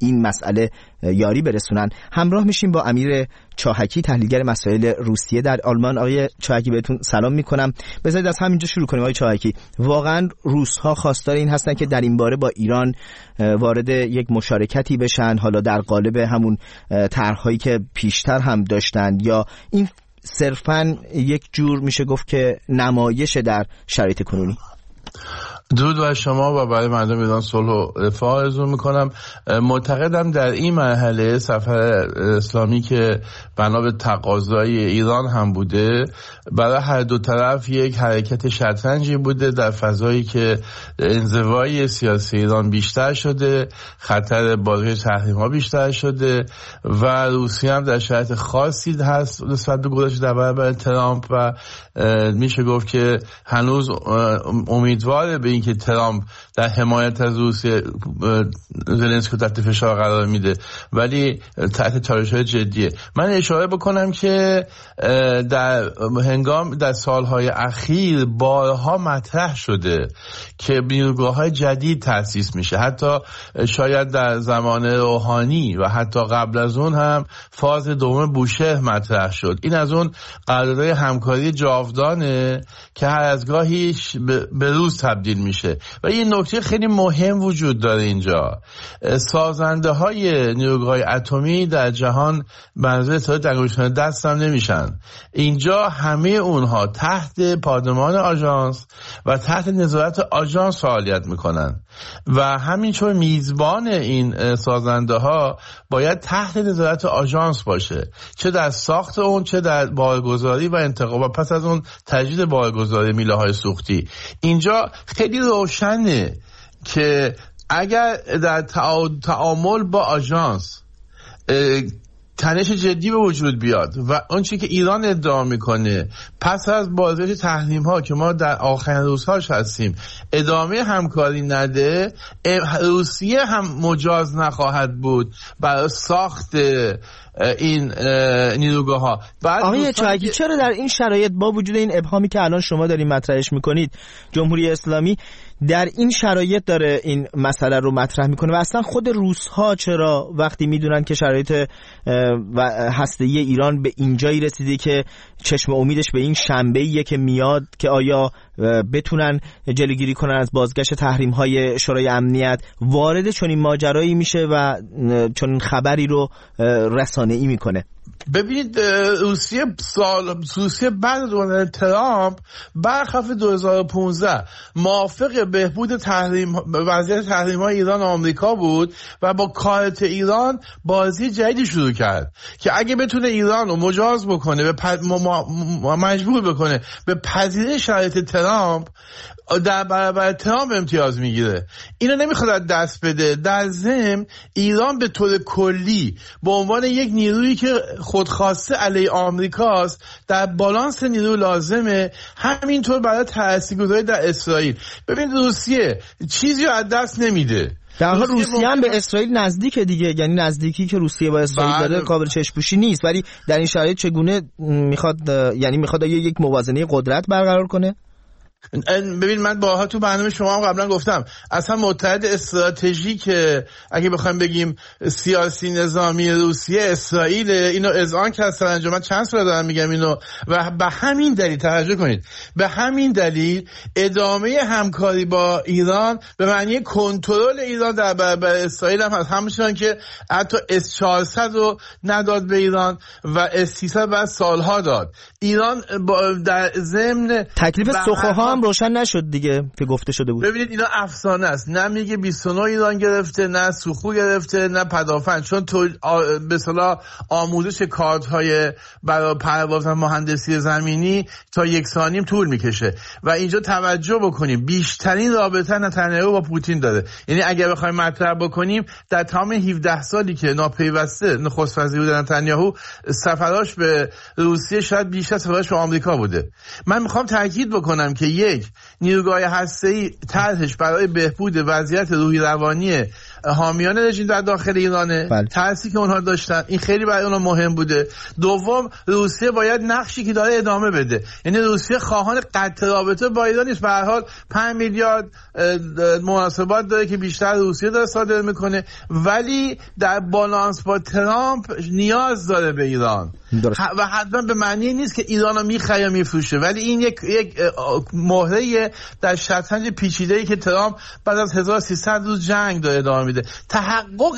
این مسئله یاری برسونن. همراه میشیم با امیر چاهکی، تحلیلگر مسائل روسیه در آلمان. آقای چاهکی بهتون سلام میکنم. بذارید از همینجا شروع کنیم. آقای چاهکی، واقعا روس‌ها خواستار این هستن که در این باره با ایران وارد یک مشارکتی بشن، حالا در قالب همون طرح‌هایی که پیشتر هم داشتن، یا این صرفاً یک جور میشه گفت که نمایش در شرایط کنونی؟ درود بر شما و برای مردم ایران صلح و رفاه آرزو میکنم. معتقدم در این مرحله سفر اسلامی که بنا به تقاضای ایران هم بوده، برای هر دو طرف یک حرکت شطرنجی بوده در فضایی که انزوای سیاسی ایران بیشتر شده، خطر بازگشت تحریم‌ها بیشتر شده و روسیه هم در شرایط خاصی هست نسبت به گذاشت در برابر ترامپ و میشه گفت که هنوز امیدواره به اینکه ترامپ در حمایت از روسیه زلنسکی تحت فشار قرار میده، ولی تحت چالش‌های جدیه. من اشاره بکنم که در سالهای اخیر بارها مطرح شده که نیروگاه‌های جدید تأسیس میشه، حتی شاید در زمان روحانی و حتی قبل از اون هم فاز دوم بوشهر مطرح شد. این از اون قرارداد همکاری جاودانه که هر از گاهیش به روز تبدیل میشه. و یه نکته خیلی مهم وجود داره اینجا، سازنده های نیروگاه‌های اتمی در جهان بنظر اتحاد انگشتان دست هم نمیشن. اینجا همه اونها تحت پادمان آژانس و تحت نظارت آژانس فعالیت میکنن و همینطور میزبان این سازنده ها باید تحت نظارت آژانس باشه، چه در ساخت اون، چه در بارگذاری و انتقال و پس از اون تجدید بارگذاری میله های سوختی. اینجا خیلی روشنه که اگر در تعامل با آژانس تنش جدی به وجود بیاد و اون چیزی که ایران ادعا میکنه پس از بازگشت تحریم ها که ما در آخرین روزهاش هستیم ادامه همکاری نده، روسیه هم مجاز نخواهد بود برای ساخت این نیروگاه ها. آقای چاهکی، چرا در این شرایط با وجود این ابهامی که الان شما دارین مطرحش میکنید، جمهوری اسلامی در این شرایط داره این مسئله رو مطرح میکنه و اصلا خود روس‌ها چرا وقتی میدونن که شرایط هسته‌ای ایران به اینجایی رسیده که چشم امیدش به این شنبه‌ایه که میاد که آیا بتونن جلوگیری کنن از بازگشت تحریم‌های شورای امنیت، وارد چنین ماجرایی میشه و چنین خبری رو رسانه‌ای میکنه؟ ببینید، روسیه بعد از اومدن ترامپ برخلاف 2015 موافق بهبود وضعیت تحریم‌های ایران و آمریکا بود و با کارت ایران بازی جدیدی شروع کرد که اگه بتونه ایران رو مجاز بکنه، مجبور بکنه به پذیرش شرایط ترامپ، در برابر ترامپ امتیاز میگیره. اینو نمیخواد دست بده. در ضمن ایران به طور کلی به عنوان یک نیرویی که خودخواسته علیه آمریکاست در بالانس نیرو لازمه، همینطور برای تاثیرگذاری در اسرائیل. ببین، روسیه چیزی رو از دست نمیده. در حال روسیه هم به اسرائیل نزدیکه دیگه، یعنی نزدیکی که روسیه با اسرائیل داره قابل چشم‌پوشی نیست، ولی در این شرایط چگونه میخواد یک موازنه قدرت برقرار کنه؟ ببین، من باها تو برنامه شما هم قبلا گفتم اصلا متحد استراتژیک اگه بخوایم بگیم سیاسی نظامی روسیه اسرائیل، اینو اذعان کرد سرانجام. من چند سال دارم میگم اینو و به همین دلیل توجه کنید، به همین دلیل ادامه همکاری با ایران به معنی کنترل ایران در برابر اسرائیل هم هست، همچنان که حتی S-400 رو نداد به ایران و S-300 بعد سالها داد. ایران در ضمن تکلیف سخوها هم روشن نشد دیگه که گفته شده بود. ببینید، اینا افسانه است. نه میگه 29 ایران گرفته، نه سوخو گرفته، نه پدافند، چون تو به اصطلاح آموزش کارت‌های برای پرواز و مهندسی زمینی تا 1 ساعت طول میکشه و اینجا توجه بکنیم بیشترین رابطه نتانیاهو با پوتین داره. یعنی اگر بخوایم مطرح بکنیم در تمام 17 سالی که ناپیوسته نخست وزیر بود نتانیاهو، سفراش به روسیه شاید بیشتر سفراش به آمریکا بوده. من میخوام تاکید بکنم که یک نیروگاه هسته‌ای طرحش برای بهبود وضعیت روحی روانی حامیان رژیم در داخل ایرانه، تأثیری که اونها داشتن، این خیلی برای اونها مهم بوده. دوم، روسیه باید نقشی که داره ادامه بده، یعنی روسیه خواهان قطع رابطه با ایران نیست. به هر حال 5 میلیارد مناسبات داره که بیشتر روسیه داره صادر میکنه، ولی در بالانس با ترامپ نیاز داره به ایران و حتما به معنی نیست که ایرانو میخره یا میفروشه، ولی این یک مهره در شطرنج پیچیده‌ای که ترامپ بعد از 1300 روز جنگ داره ادامه میده. تحقق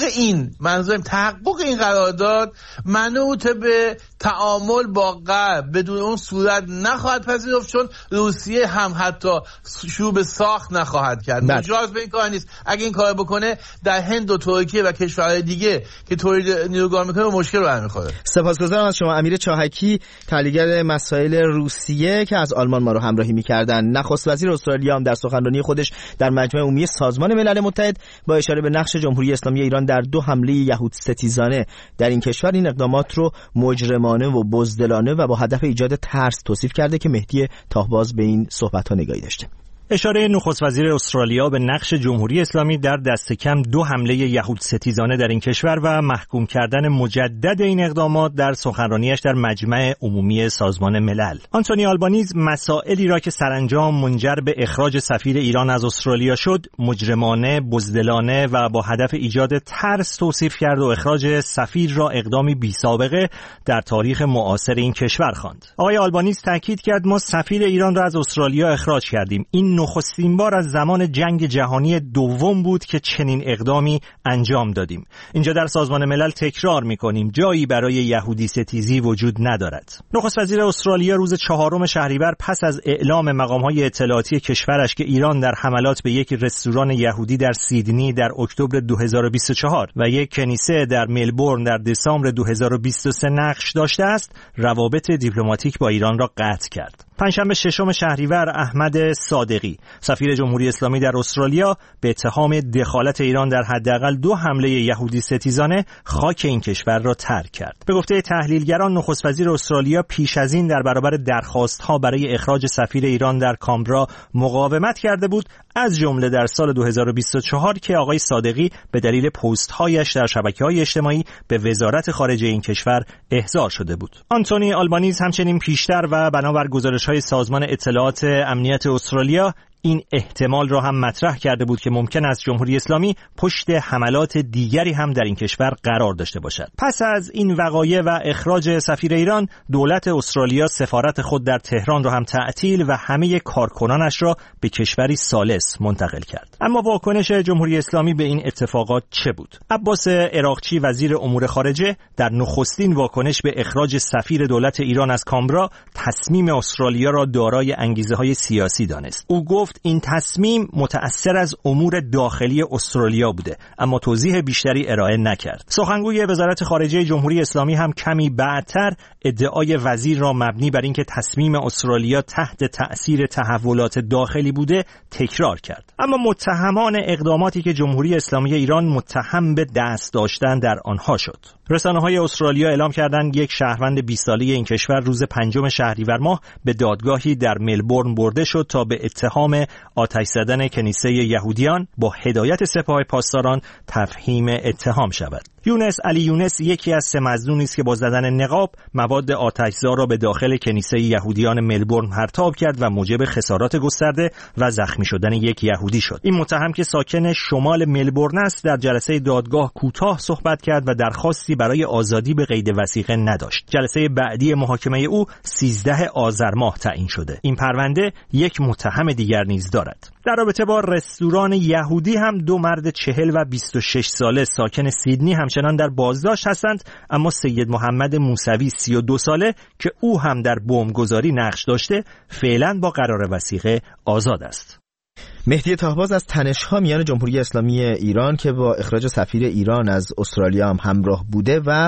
این قرارداد منوط به تعامل با غرب بدون اون صورت نخواهد پذیرفت، چون روسیه هم حتی شروع به ساخت نخواهد کرد. مجاز به این کار نیست. اگه این کار بکنه در هند و ترکیه و کشورهای دیگه که تولید نیروگاه میکنه مشکل برمیخوره. سپاسگزارم از شما امیر چاهکی، تحلیلگر مسائل روسیه که از آلمان ما رو همراهی می‌کردن. نخست وزیر استرالیا هم در سخنرانی خودش در مجمع عمومی سازمان ملل متحد با اشاره به نقش جمهوری اسلامی ایران در 2 حمله یهودستیزانه در این کشور این اقدامات رو مجرمانه و بزدلانه و با هدف ایجاد ترس توصیف کرده که مهدی تاهباز به این صحبت‌ها نگاهی داشته. اشاره نخست وزیر استرالیا به نقش جمهوری اسلامی در دست کم 2 حمله یهودستیزانه در این کشور و محکوم کردن مجدد این اقدامات در سخنرانیش در مجمع عمومی سازمان ملل. آنتونی آلبانیز مسائلی را که سرانجام منجر به اخراج سفیر ایران از استرالیا شد مجرمانه، بزدلانه و با هدف ایجاد ترس توصیف کرد و اخراج سفیر را اقدامی بی‌سابقه در تاریخ معاصر این کشور خواند. آقای آلبانیز تاکید کرد ما سفیر ایران را از استرالیا اخراج کردیم. این نخستین بار از زمان جنگ جهانی دوم بود که چنین اقدامی انجام دادیم. اینجا در سازمان ملل تکرار می‌کنیم جایی برای یهودی ستیزی وجود ندارد. نخست وزیر استرالیا روز 4 شهریور پس از اعلام مقام‌های اطلاعاتی کشورش که ایران در حملات به یک رستوران یهودی در سیدنی در اکتبر 2024 و یک کنیسه در ملبورن در دسامبر 2023 نقش داشته است، روابط دیپلماتیک با ایران را قطع کرد. پنجشنبه 6 شهریور احمد صادقی سفیر جمهوری اسلامی در استرالیا به اتهام دخالت ایران در حداقل 2 حمله یهودی ستیزانه خاک این کشور را ترک کرد. به گفته تحلیلگران نخست وزیر استرالیا پیش از این در برابر درخواست‌ها برای اخراج سفیر ایران در کامبرا مقاومت کرده بود، از جمله در سال 2024 که آقای صادقی به دلیل پست‌هایش در شبکه‌های اجتماعی به وزارت خارجه این کشور احضار شده بود. آنتونی آلبانیز همچنین پیشتر و بنابر گزارش‌های سازمان اطلاعات امنیت استرالیا این احتمال را هم مطرح کرده بود که ممکن است جمهوری اسلامی پشت حملات دیگری هم در این کشور قرار داشته باشد. پس از این وقایع و اخراج سفیر ایران، دولت استرالیا سفارت خود در تهران را هم تعطیل و همه کارکنانش را به کشوری ثالث منتقل کرد. اما واکنش جمهوری اسلامی به این اتفاقات چه بود؟ عباس عراقچی وزیر امور خارجه در نخستین واکنش به اخراج سفیر دولت ایران از کامبرا تصمیم استرالیا را دارای انگیزه‌های سیاسی دانست. او گفت این تصمیم متأثر از امور داخلی استرالیا بوده، اما توضیح بیشتری ارائه نکرد. سخنگوی وزارت خارجه جمهوری اسلامی هم کمی بعدتر ادعای وزیر را مبنی بر اینکه تصمیم استرالیا تحت تأثیر تحولات داخلی بوده تکرار کرد. اما متهمان اقداماتی که جمهوری اسلامی ایران متهم به دست داشتن در آنها شد. رسانه‌های استرالیا اعلام کردند یک شهروند 20 ساله این کشور روز 5 شهریور ماه به دادگاهی در ملبورن برده شد تا به اتهام آتش زدن کنیسه یهودیان با هدایت سپاه پاسداران تفهیم اتهام شود. یونس علی یونس یکی از 3 مظنونی است که با زدن نقاب مواد آتش‌زا را به داخل کنیسه یهودیان ملبورن پرتاب کرد و موجب خسارات گسترده و زخمی شدن یک یهودی شد. این متهم که ساکن شمال ملبورن است در جلسه دادگاه کوتاه صحبت کرد و درخواستی برای آزادی به قید وثیقه نداشت. جلسه بعدی محاکمه او 13 آذر ماه تعیین شده. این پرونده یک متهم دیگر نیز دارد. در رابطه با رستوران یهودی هم 2 مرد 40 و 26 ساله ساکن سیدنی همچنان در بازداشت هستند، اما سید محمد موسوی 32 ساله که او هم در بمبگذاری نقش داشته فعلا با قرار وثیقه آزاد است. مهدی تاهباز از تنش‌ها میان جمهوری اسلامی ایران که با اخراج سفیر ایران از استرالیا هم همراه بوده و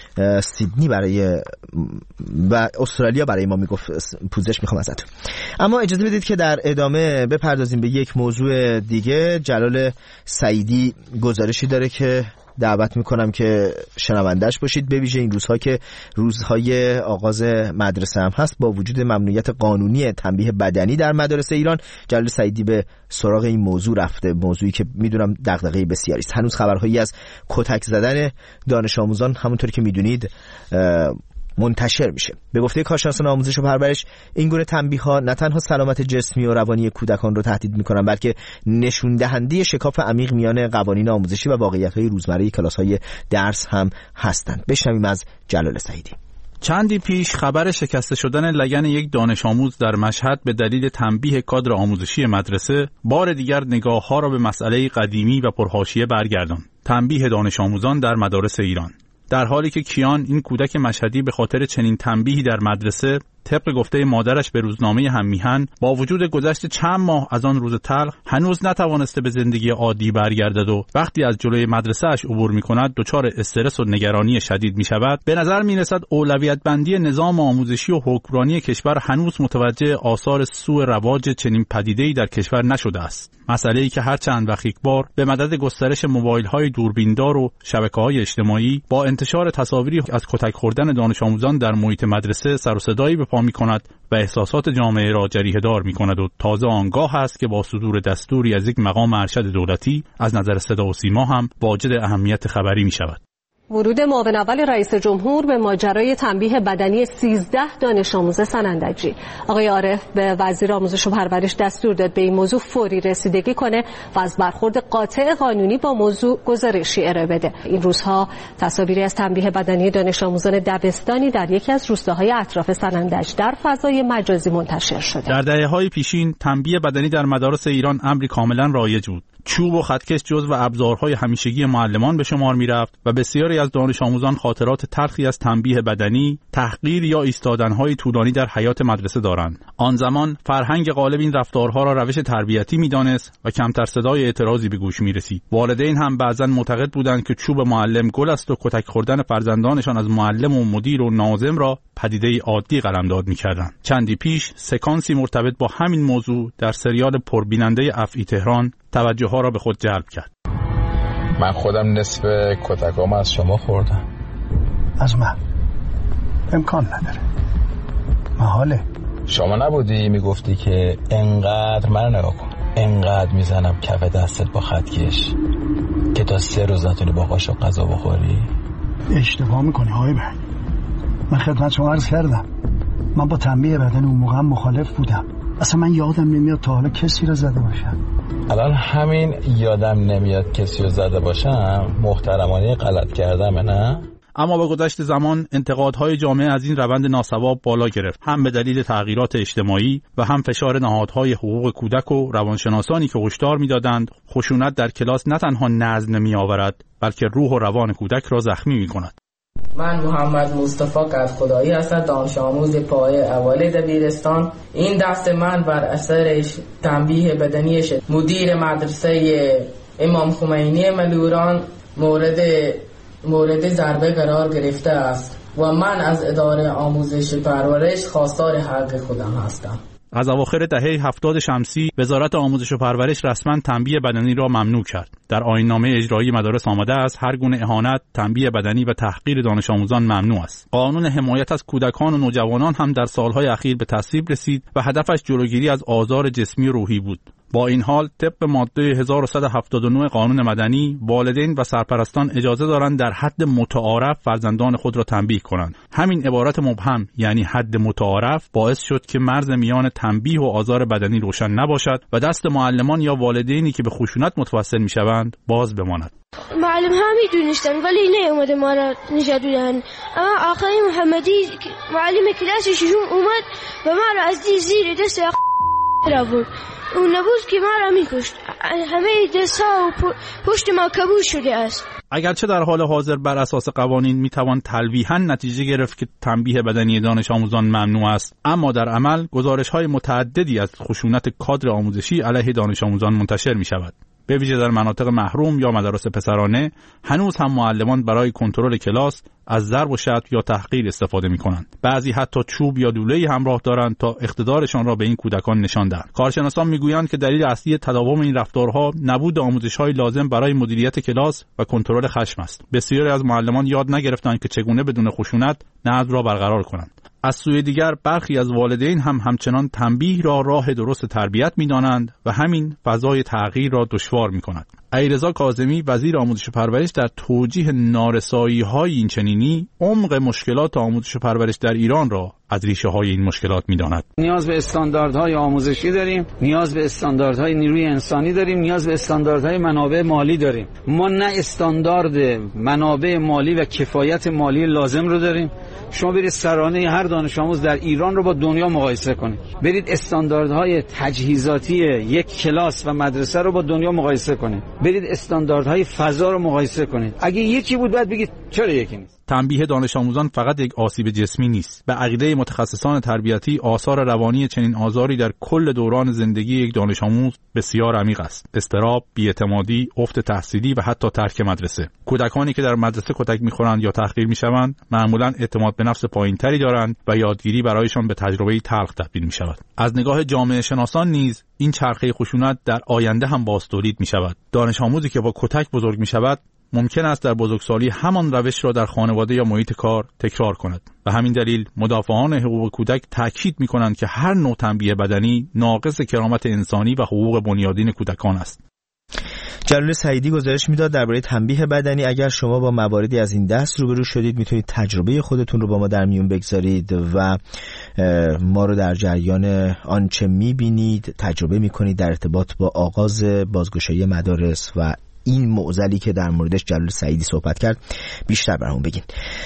سیدنی و استرالیا برای ما میگفت پوزش میخوام ازتون. اما اجازه بدید که در ادامه بپردازیم به یک موضوع دیگه. جلال سعیدی گزارشی داره که دعوت میکنم که شنوندهش باشید، به ویژه این روزها که روزهای آغاز مدرسه هم هست. با وجود ممنوعیت قانونی تنبیه بدنی در مدارس ایران، جلال سعیدی به سراغ این موضوع رفته، موضوعی که میدونم دغدغه بسیاری است. هنوز خبرهایی از کتک زدن دانش آموزان همونطور که میدونید منتشر میشه. به گفته کارشناسان آموزش و پرورش، این گونه تنبیه‌ها نه تنها سلامت جسمی و روانی کودکان رو تهدید میکنن، بلکه نشون دهنده شکاف عمیق میان قوانین آموزشی و واقعیت‌های روزمره کلاس‌های درس هم هستند. بشنویم از جلال سعیدی. چندی پیش خبر شکسته شدن لگن یک دانش آموز در مشهد به دلیل تنبیه کادر آموزشی مدرسه بار دیگر نگاه‌ها را به مسئله قدیمی و پرحاشیه برگرداند: تنبیه دانش آموزان در مدارس ایران. در حالی که کیان، این کودک مشهدی، به خاطر چنین تنبیهی در مدرسه طبق گفته مادرش به روزنامه هممیهن با وجود گذشت چند ماه از آن روز تلخ هنوز نتوانسته به زندگی عادی برگردد و وقتی از جلوی مدرسه‌اش عبور می‌کند دچار استرس و نگرانی شدید می‌شود، به نظر می‌رسد اولویت بندی نظام آموزشی و حکمرانی کشور هنوز متوجه آثار سوء رواج چنین پدیده‌ای در کشور نشده است. مسئله‌ای که هر چند وقت یک بار به مدد گسترش موبایل‌های دوربیندار و شبکه‌های اجتماعی با انتشار تصاویری از کتک خوردن دانش آموزان در محیط مدرسه سر و صدایی پا می‌کند و احساسات جامعه را جریحه‌دار می‌کند و تازه آنگاه است که با صدور دستوری از یک مقام ارشد دولتی از نظر صدا و سیما هم واجد اهمیت خبری می‌شود. ورود معاون اول رئیس جمهور به ماجرای تنبیه بدنی 13 دانش آموز سنندجی. آقای عارف به وزیر آموزش و پرورش دستور داد به این موضوع فوری رسیدگی کنه و از برخورد قاطع قانونی با موضوع گزارشی ارائه بده. این روزها تصاویری از تنبیه بدنی دانش آموزان دبستانی در یکی از روستاهای اطراف سنندج در فضای مجازی منتشر شده. در دهه‌های پیشین تنبیه بدنی در مدارس ایران امری کاملا رایج بود. چوب و خطکش جزو ابزارهای همیشگی معلمان به شمار می‌رفت و بسیاری از دانش آموزان خاطرات تلخی از تنبیه بدنی، تحقیر یا ایستادن‌های طولانی در حیات مدرسه دارند. آن زمان فرهنگ غالب این رفتارها را روش تربیتی می‌دانست و کمتر صدای اعتراضی به گوش می‌رسید. والدین هم بعضاً معتقد بودند که چوب معلم گل است و کتک خوردن فرزندانشان از معلم و مدیر و ناظم را پدیده عادی قلمداد می‌کردند. چندی پیش سکانسی مرتبط با همین موضوع در سریال پربیننده افعی تهران توجه ها را به خود جلب کرد. من خودم نصف کتکام از شما خوردم. از من؟ امکان نداره. محاله. شما نبودی میگفتی که انقدر من نگاه کن، انقدر میزنم کف دستت با خطکش که تا 3 روز نتونی با قاشق غذا بخوری؟ اشتباه میکنی های من خدمت شما عرض کردم من با تنبیه بدن اون موقع مخالف بودم. اصلا من یادم نمیاد تا حالا کسی رو زده باشم. الان همین یادم نمیاد کسی رو زده باشم محترمانه غلط کردم، نه؟ اما با گذشت زمان انتقادهای جامعه از این روند ناسواب بالا گرفت، هم به دلیل تغییرات اجتماعی و هم فشار نهادهای حقوق کودک و روانشناسانی که هشدار می‌دادند خشونت در کلاس نه تنها نظم نمی‌آورد بلکه روح و روان کودک را زخمی می‌کند. من محمد مصطفی قدخدایی هستم، دانش آموز پایه اول دبیرستان. این دست من بر اثر تنبیه بدنیش مدیر مدرسه امام خمینی ملوران مورد ضربه قرار گرفته است و من از اداره آموزش پرورش خواستار حق خودم هستم. از اواخر دهه 70 شمسی وزارت آموزش و پرورش رسما تنبیه بدنی را ممنوع کرد. در آیین‌نامه اجرایی مدارس آمده است هر گونه اهانت، تنبیه بدنی و تحقیر دانش آموزان ممنوع است. قانون حمایت از کودکان و نوجوانان هم در سالهای اخیر به تصویب رسید و هدفش جلوگیری از آزار جسمی و روحی بود. با این حال طبق ماده 1179 قانون مدنی والدین و سرپرستان اجازه دارند در حد متعارف فرزندان خود را تنبیه کنند. همین عبارت مبهم یعنی حد متعارف باعث شد که مرز میان تنبیه و آزار بدنی روشن نباشد و دست معلمان یا والدینی که به خشونت متوسل میشوند باز بماند. معلم ها میدونستن ولی نیومده ما را نجات بدن. اما آقای محمدی معلم کلاس ششم اومد و ما را از زیر دست را برد. اون نبود که ما را میکشت. همه دست ها و پشت ما کبود شده است. اگرچه در حال حاضر بر اساس قوانین میتوان تلویحاً نتیجه گرفت که تنبیه بدنی دانش آموزان ممنوع است، اما در عمل گزارش‌های متعددی از خشونت کادر آموزشی علیه دانش آموزان منتشر می‌شود. به ویژه در مناطق محروم یا مدارس پسرانه هنوز هم معلمان برای کنترل کلاس از ضرب و شتم یا تحقیر استفاده می‌کنند. بعضی حتی چوب یا لوله‌ای همراه دارند تا اقتدارشان را به این کودکان نشان دهند. کارشناسان می‌گویند که دلیل اصلی تداوم این رفتارها نبود آموزش‌های لازم برای مدیریت کلاس و کنترل خشم است. بسیاری از معلمان یاد نگرفتند که چگونه بدون خشونت نظم را برقرار کنند. از سوی دیگر برخی از والدین هم همچنان تنبیه را راه درست تربیت می‌دانند و همین فضای تغییر را دشوار می‌کند. علیرضا کاظمی وزیر آموزش و پرورش در توجیه نارسایی‌های این چنینی عمق مشکلات آموزش و پرورش در ایران را از ریشه‌های این مشکلات می‌داند. نیاز به استانداردهای آموزشی داریم، نیاز به استانداردهای نیروی انسانی داریم، نیاز به استانداردهای منابع مالی داریم. ما نه استاندارد منابع مالی و کفایت مالی لازم رو داریم. شما برید سرانه هر دانش آموز در ایران رو با دنیا مقایسه کنید. برید استانداردهای تجهیزاتی یک کلاس و مدرسه رو با دنیا مقایسه کنید. برید استانداردهای فضا رو مقایسه کنید. اگه یکی بود باید بگید چرا یکی نیست. تنبیه دانش آموزان فقط یک آسیب جسمی نیست. به عقیده متخصصان تربیتی آثار روانی چنین آزاری در کل دوران زندگی یک دانش آموز بسیار عمیق است. اضطراب، بی‌اعتمادی، افت تحصیلی و حتی ترک مدرسه. کودکانی که در مدرسه کتک می‌خورند یا تحقیر می‌شوند، معمولاً اعتماد به نفس پایین‌تری دارند و یادگیری برایشان به تجربه‌ای تلخ تبدیل می‌شود. از نگاه جامعه شناسان نیز این چرخه خشونت در آینده هم بازتولید می‌شود. دانش آموزی که با کتک بزرگ می‌شود ممکن است در بزرگسالی همان روش را در خانواده یا محیط کار تکرار کند. و همین دلیل مدافعان حقوق کودک تاکید می‌کنند که هر نوع تنبیه بدنی ناقض کرامت انسانی و حقوق بنیادین کودکان است. جلال سعیدی گزارش میداد درباره تنبیه بدنی. اگر شما با مواردی از این دست روبرو شدید میتونید تجربه خودتون رو با ما در میون بگذارید و ما رو در جریان آنچه میبینید تجربه میکنید در ارتباط با آغاز بازگشایی مدارس و این معضلی که در موردش جلال سعیدی صحبت کرد بیشتر برامون بگین.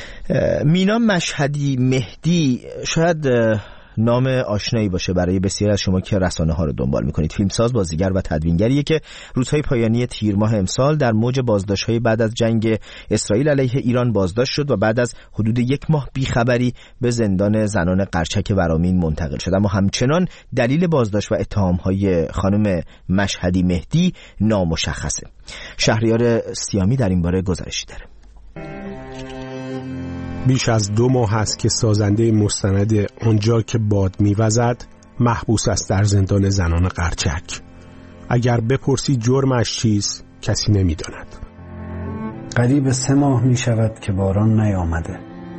مینا مشهدی مهدی شاید نام آشنایی باشه برای بسیاری از شما که رسانه ها رو دنبال میکنید. فیلمساز، بازیگر و تدوینگریه که روزهای پایانی تیر ماه امسال در موج بازداشت‌های بعد از جنگ اسرائیل علیه ایران بازداشت شد و بعد از حدود 1 ماه بیخبری به زندان زنان قرچک ورامین منتقل شد. اما همچنان دلیل بازداشت و اتهام‌های خانم مشهدی مهدی نامشخصه. شهریار سیامی در این باره گزارشی داره. بیش از 2 ماه است که سازنده مستند آنجا که باد می‌وزد محبوس است در زندان زنان قرچک. اگر بپرسی جرمش چیست کسی نمی‌داند. قریب 3 ماه می‌شود که باران نیامده.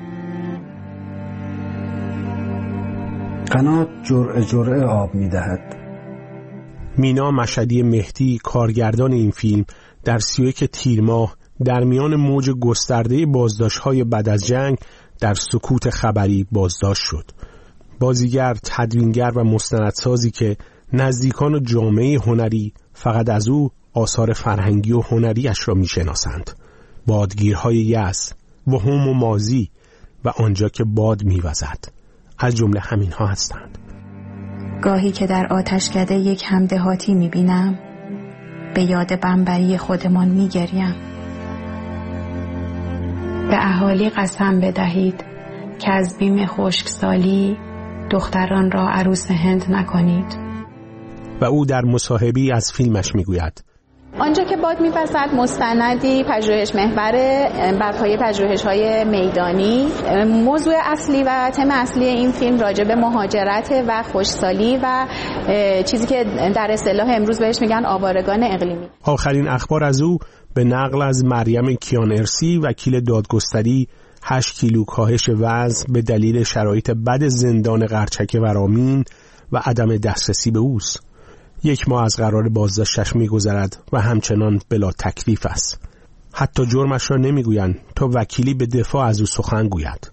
قنات جرعه آب می‌دهد. مینا مشهدی مهدی کارگردان این فیلم در 31 تیر ماه در میان موج گسترده بازداشت‌های بعد از جنگ در سکوت خبری بازداشت شد. بازیگر، تدوینگر و مستندسازی که نزدیکان و جامعه هنری فقط از او آثار فرهنگی و هنریش را می‌شناسند. بادگیرهای یأس، وهم و ماضی و آنجا که باد می‌وزد از جمله همین‌ها هستند. گاهی که در آتشکده یک همدهاتی می‌بینم به یاد بمبئی خودمان می‌گریم. به اهالی قسم بدهید که از بیم خشکسالی دختران را عروس هند نکنید. و او در مصاحبه‌ای از فیلمش میگوید: آنجا که باد می‌وزد مستندی پژوهش محوره بر پایه پژوهش‌های میدانی. موضوع اصلی و تم اصلی این فیلم راجع به مهاجرت و خشکسالی و چیزی که در اصطلاح امروز بهش میگن آوارگان اقلیمی. آخرین اخبار از او به نقل از مریم کیانرسی وکیل دادگستری 8 کیلو کاهش وزن به دلیل شرایط بد زندان قرچک ورامین و عدم دسترسی به اوست. 1 ماه از قرار بازداشتش می‌گذرد و همچنان بلا تکلیف است. حتی جرمش را نمی‌گویند تا وکیلی به دفاع از او سخن گوید.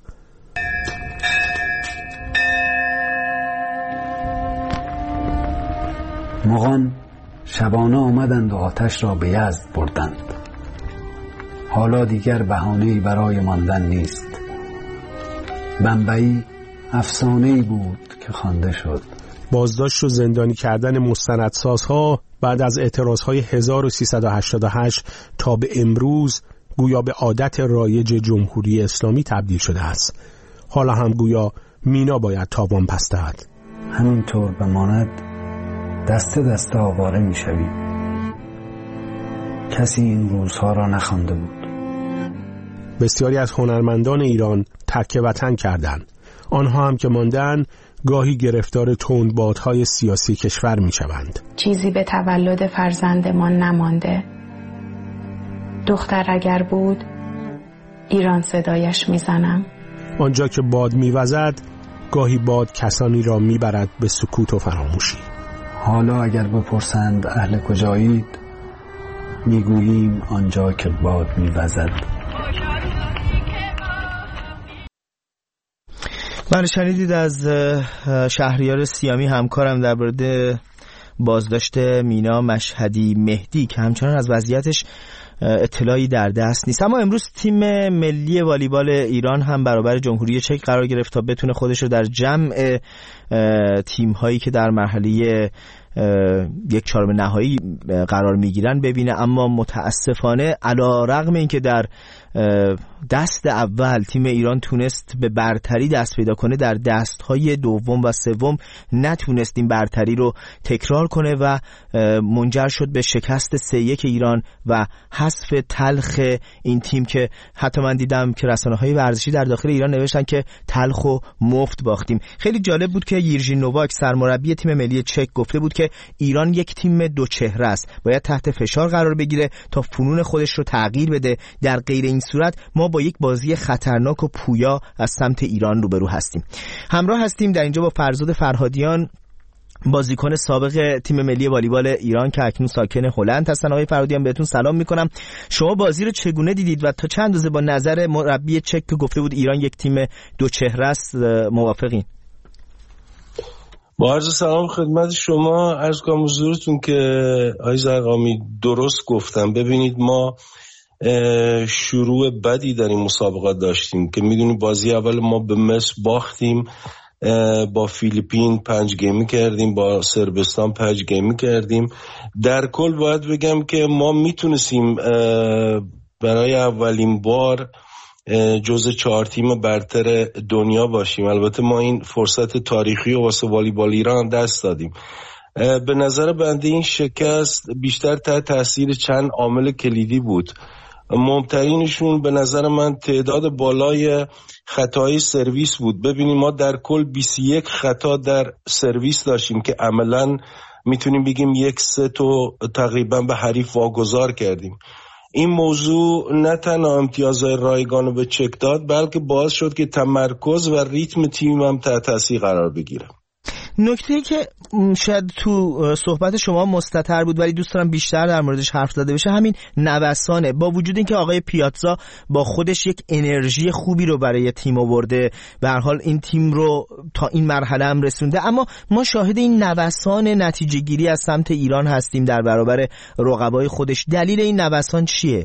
مغان شبانه آمدند و آتش را به یزد بردند. حالا دیگر بهانه‌ای برای ماندن نیست. بمبئی افسانه‌ای بود که خوانده شد. بازداشت و زندانی کردن مستندسازها بعد از اعتراضهای 1388 تا به امروز گویا به عادت رایج جمهوری اسلامی تبدیل شده است. حالا هم گویا مینا باید تاوان پس دهد. همینطور بماند دسته دسته آواره میشویم. کسی این روزها را نخوانده بود. بسیاری از هنرمندان ایران ترک وطن کردند. آنها هم که ماندن گاهی گرفتار تندبادهای سیاسی کشور می‌شوند. چیزی به تولد فرزندمان نمانده. دختر اگر بود ایران صدایش میزنم. آنجا که باد میوزد گاهی باد کسانی را میبرد به سکوت و فراموشی. حالا اگر بپرسند اهل کجایید میگوییم آنجا که باد میوزد. من شنیدید از شهریار سیامی همکارم در مورد بازداشت مینا مشهدی مهدی که همچنان از وضعیتش اطلاعی در دست نیست. اما امروز تیم ملی والیبال ایران هم برابر جمهوری چک قرار گرفت تا بتونه خودش رو در جمع تیم هایی که در مرحله 1/4 نهایی قرار میگیرن ببینه. اما متاسفانه علیرغم اینکه در دست اول تیم ایران تونست به برتری دست پیدا کنه، در دست‌های دوم و سوم نتونست این برتری رو تکرار کنه و منجر شد به شکست 3-1 ایران و حذف تلخ این تیم که حتی من دیدم که رسانه‌های ورزشی در داخل ایران نوشتن که تلخ و مفت باختیم. خیلی جالب بود که یرژی نوواک سرمربی تیم ملی چک گفته بود که ایران یک تیم دو چهره است، باید تحت فشار قرار بگیره تا فنون خودش رو تغییر بده، در غیر این صورت ما با یک بازی خطرناک و پویا از سمت ایران روبرو هستیم. همراه هستیم در اینجا با فرزاد فرهادیان، بازیکن سابق تیم ملی والیبال ایران که اکنون ساکن هلند هستن. آقای فرهادیان بهتون سلام میکنم. شما بازی رو چگونه دیدید و تا چند اندازه با نظر مربی چک که گفته بود ایران یک تیم دو چهره است موافقین؟ با عرض سلام خدمت شما، عرض کنم حضورتون که آقای زرقامی درست گفتم. ببینید ما شروع بدی در این مسابقات داشتیم که میدونی بازی اول ما به مصر باختیم، با فیلیپین 5 گیمی کردیم، با صربستان 5 گیمی کردیم. در کل باید بگم که ما میتونستیم برای اولین بار جزء 4 تیم برتر دنیا باشیم. البته ما این فرصت تاریخی و واسه والیبال ایران دست دادیم. به نظر بنده این شکست بیشتر تحت تاثیر چند عامل کلیدی بود. مهمترینشون به نظر من تعداد بالای خطای سرویس بود. ببینیم ما در کل 21 خطا در سرویس داشتیم که عملاً میتونیم بگیم یک ست رو تقریبا به حریف واگذار کردیم. این موضوع نه تنها امتیازهای رایگان رو به چک داد بلکه باعث شد که تمرکز و ریتم تیم هم تحت تاثیر قرار بگیره. نکته‌ای که شاید تو صحبت شما مستتر بود ولی دوست دارم بیشتر در موردش حرف زده بشه همین نوسانه. با وجود اینکه آقای پیاتزا با خودش یک انرژی خوبی رو برای تیم آورده، به هر حال این تیم رو تا این مرحله هم رسونده، اما ما شاهد این نوسان نتیجه گیری از سمت ایران هستیم در برابر رقبای خودش. دلیل این نوسان چیه؟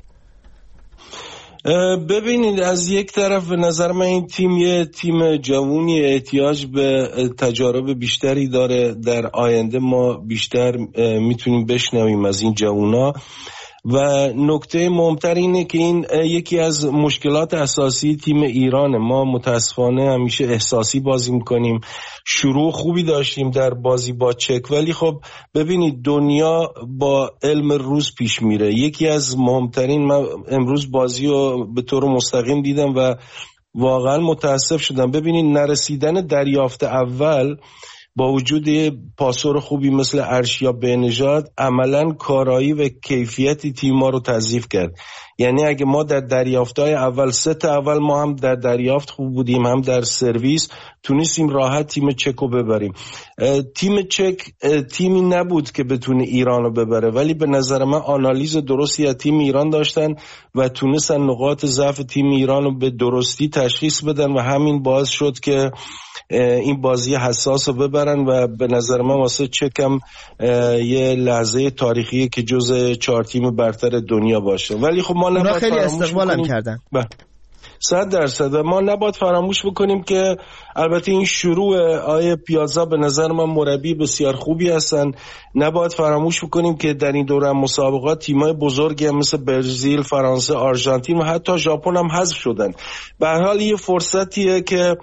ببینید از یک طرف به نظر من این تیم یه تیم جوونی، احتیاج به تجارب بیشتری داره. در آینده ما بیشتر میتونیم بشنویم از این جوونا و نکته مهمتر اینه که این یکی از مشکلات اساسی تیم ایرانه. ما متاسفانه همیشه احساسی بازی میکنیم. شروع خوبی داشتیم در بازی با چک ولی خب ببینید دنیا با علم روز پیش میره. یکی از مهمترین، من امروز بازی رو به طور مستقیم دیدم و واقعا متاسف شدم. ببینید نرسیدن دریافت اول با وجود پاسور خوبی مثل ارشیا بهنژاد عملاً کارایی و کیفیت تیم ما رو تضعیف کرد. یعنی اگه ما در دریافت‌های اول ست اول ما هم در دریافت خوب بودیم هم در سرویس تونستیم راحت تیم چک رو ببریم. تیم چک تیمی نبود که بتونه ایران رو ببره ولی به نظر من آنالیز درستی از تیم ایران داشتن و تونستن نقاط ضعف تیم ایران رو به درستی تشخیص بدن و همین باعث شد که این بازی حساس رو ببرن و به نظر من واسه چکم یه لحظه تاریخیه که جز 4 تیم برتر دنیا باشه. ولی خب ما نباید خیلی استقبالم کردن 100% ما نباید فراموش بکنیم که البته این شروع آیه پیازا به نظر من مربی بسیار خوبی هستن. نباید فراموش بکنیم که در این دوره مسابقات تیمای بزرگی هم مثل برزیل، فرانسه، آرژانتین و حتی ژاپن هم حذف شدن. به هر حال یه فرصتیه که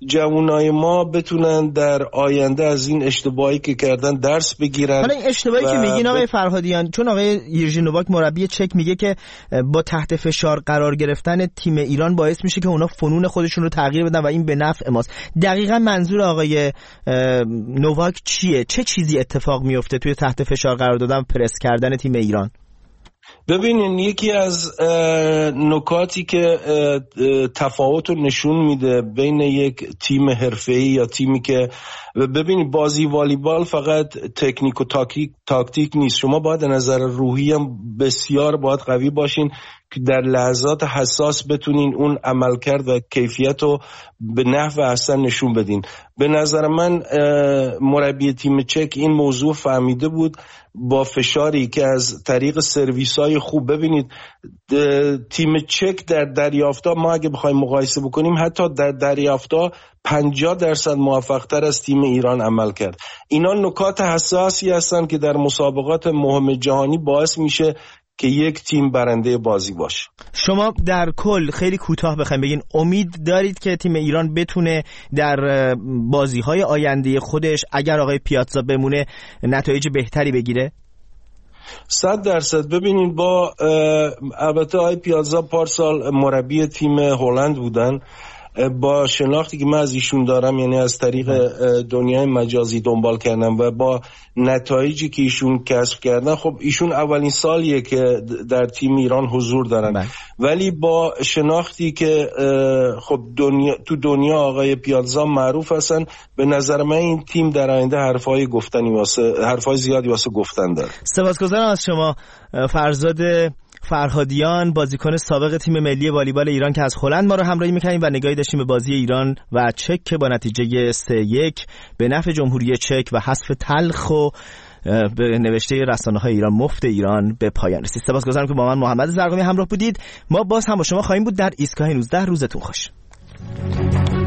جوانای ما بتونن در آینده از این اشتباهی که کردن درس بگیرن. حالا این اشتباهی که میگین آقای فرهادیان، چون آقای یرژی نوواک مربی چک میگه که با تحت فشار قرار گرفتن تیم ایران باعث میشه که اونا فنون خودشون رو تغییر بدن و این به نفع ماست. دقیقاً منظور آقای نوواک چیه؟ چه چیزی اتفاق میفته توی تحت فشار قرار دادن پرس کردن تیم ایران؟ ببینین یکی از نکاتی که تفاوت رو نشون میده بین یک تیم حرفه‌ای یا تیمی که ببینید بازی والیبال فقط تکنیک و تاکتیک نیست، شما باید نظر روحی هم بسیار باید قوی باشین که در لحظات حساس بتونین اون عملکرد و کیفیت رو به نحو احسن نشون بدین. به نظر من مربی تیم چک این موضوع فهمیده بود با فشاری که از طریق سرویس‌های خوب. ببینید تیم چک در دریافتا ما اگه بخوایم مقایسه بکنیم حتی در دریافتا 50% موفق‌تر از تیم ایران عمل کرد. اینا نکات حساسی هستن که در مسابقات مهم جهانی باعث میشه که یک تیم برنده بازی باشه. شما در کل خیلی کوتاه بخوایم بگین امید دارید که تیم ایران بتونه در بازی‌های آینده خودش اگر آقای پیاتزا بمونه نتایج بهتری بگیره؟ 100%. ببینید با البته آقای پیاتزا پارسال مربی تیم هلند بودن، با شناختی که من از ایشون دارم یعنی از طریق دنیای مجازی دنبال کردم و با نتایجی که ایشون کسب کردن، خب ایشون اولین سالیه که در تیم ایران حضور دارن ولی با شناختی که خب تو دنیا آقای پیاتزا معروف هستن، به نظر من این تیم در آینده حرفای زیادی واسه گفتن داره. سپاسگزارم از شما فرزاد فرهادیان، بازیکن سابق تیم ملی والیبال ایران که از هلند ما رو همراهی می‌کنیم و نگاهی داشتیم به بازی ایران و چک که با نتیجه 3-1 به نفع جمهوری چک و حذف تلخ و به نوشته رسانه‌های ایران مفت ایران به پایان رسید. سپاسگزارم که با من محمد زرقامی همراه بودید. ما باز هم با شما خواهیم بود در ایستگاه 19. روزتون خوش.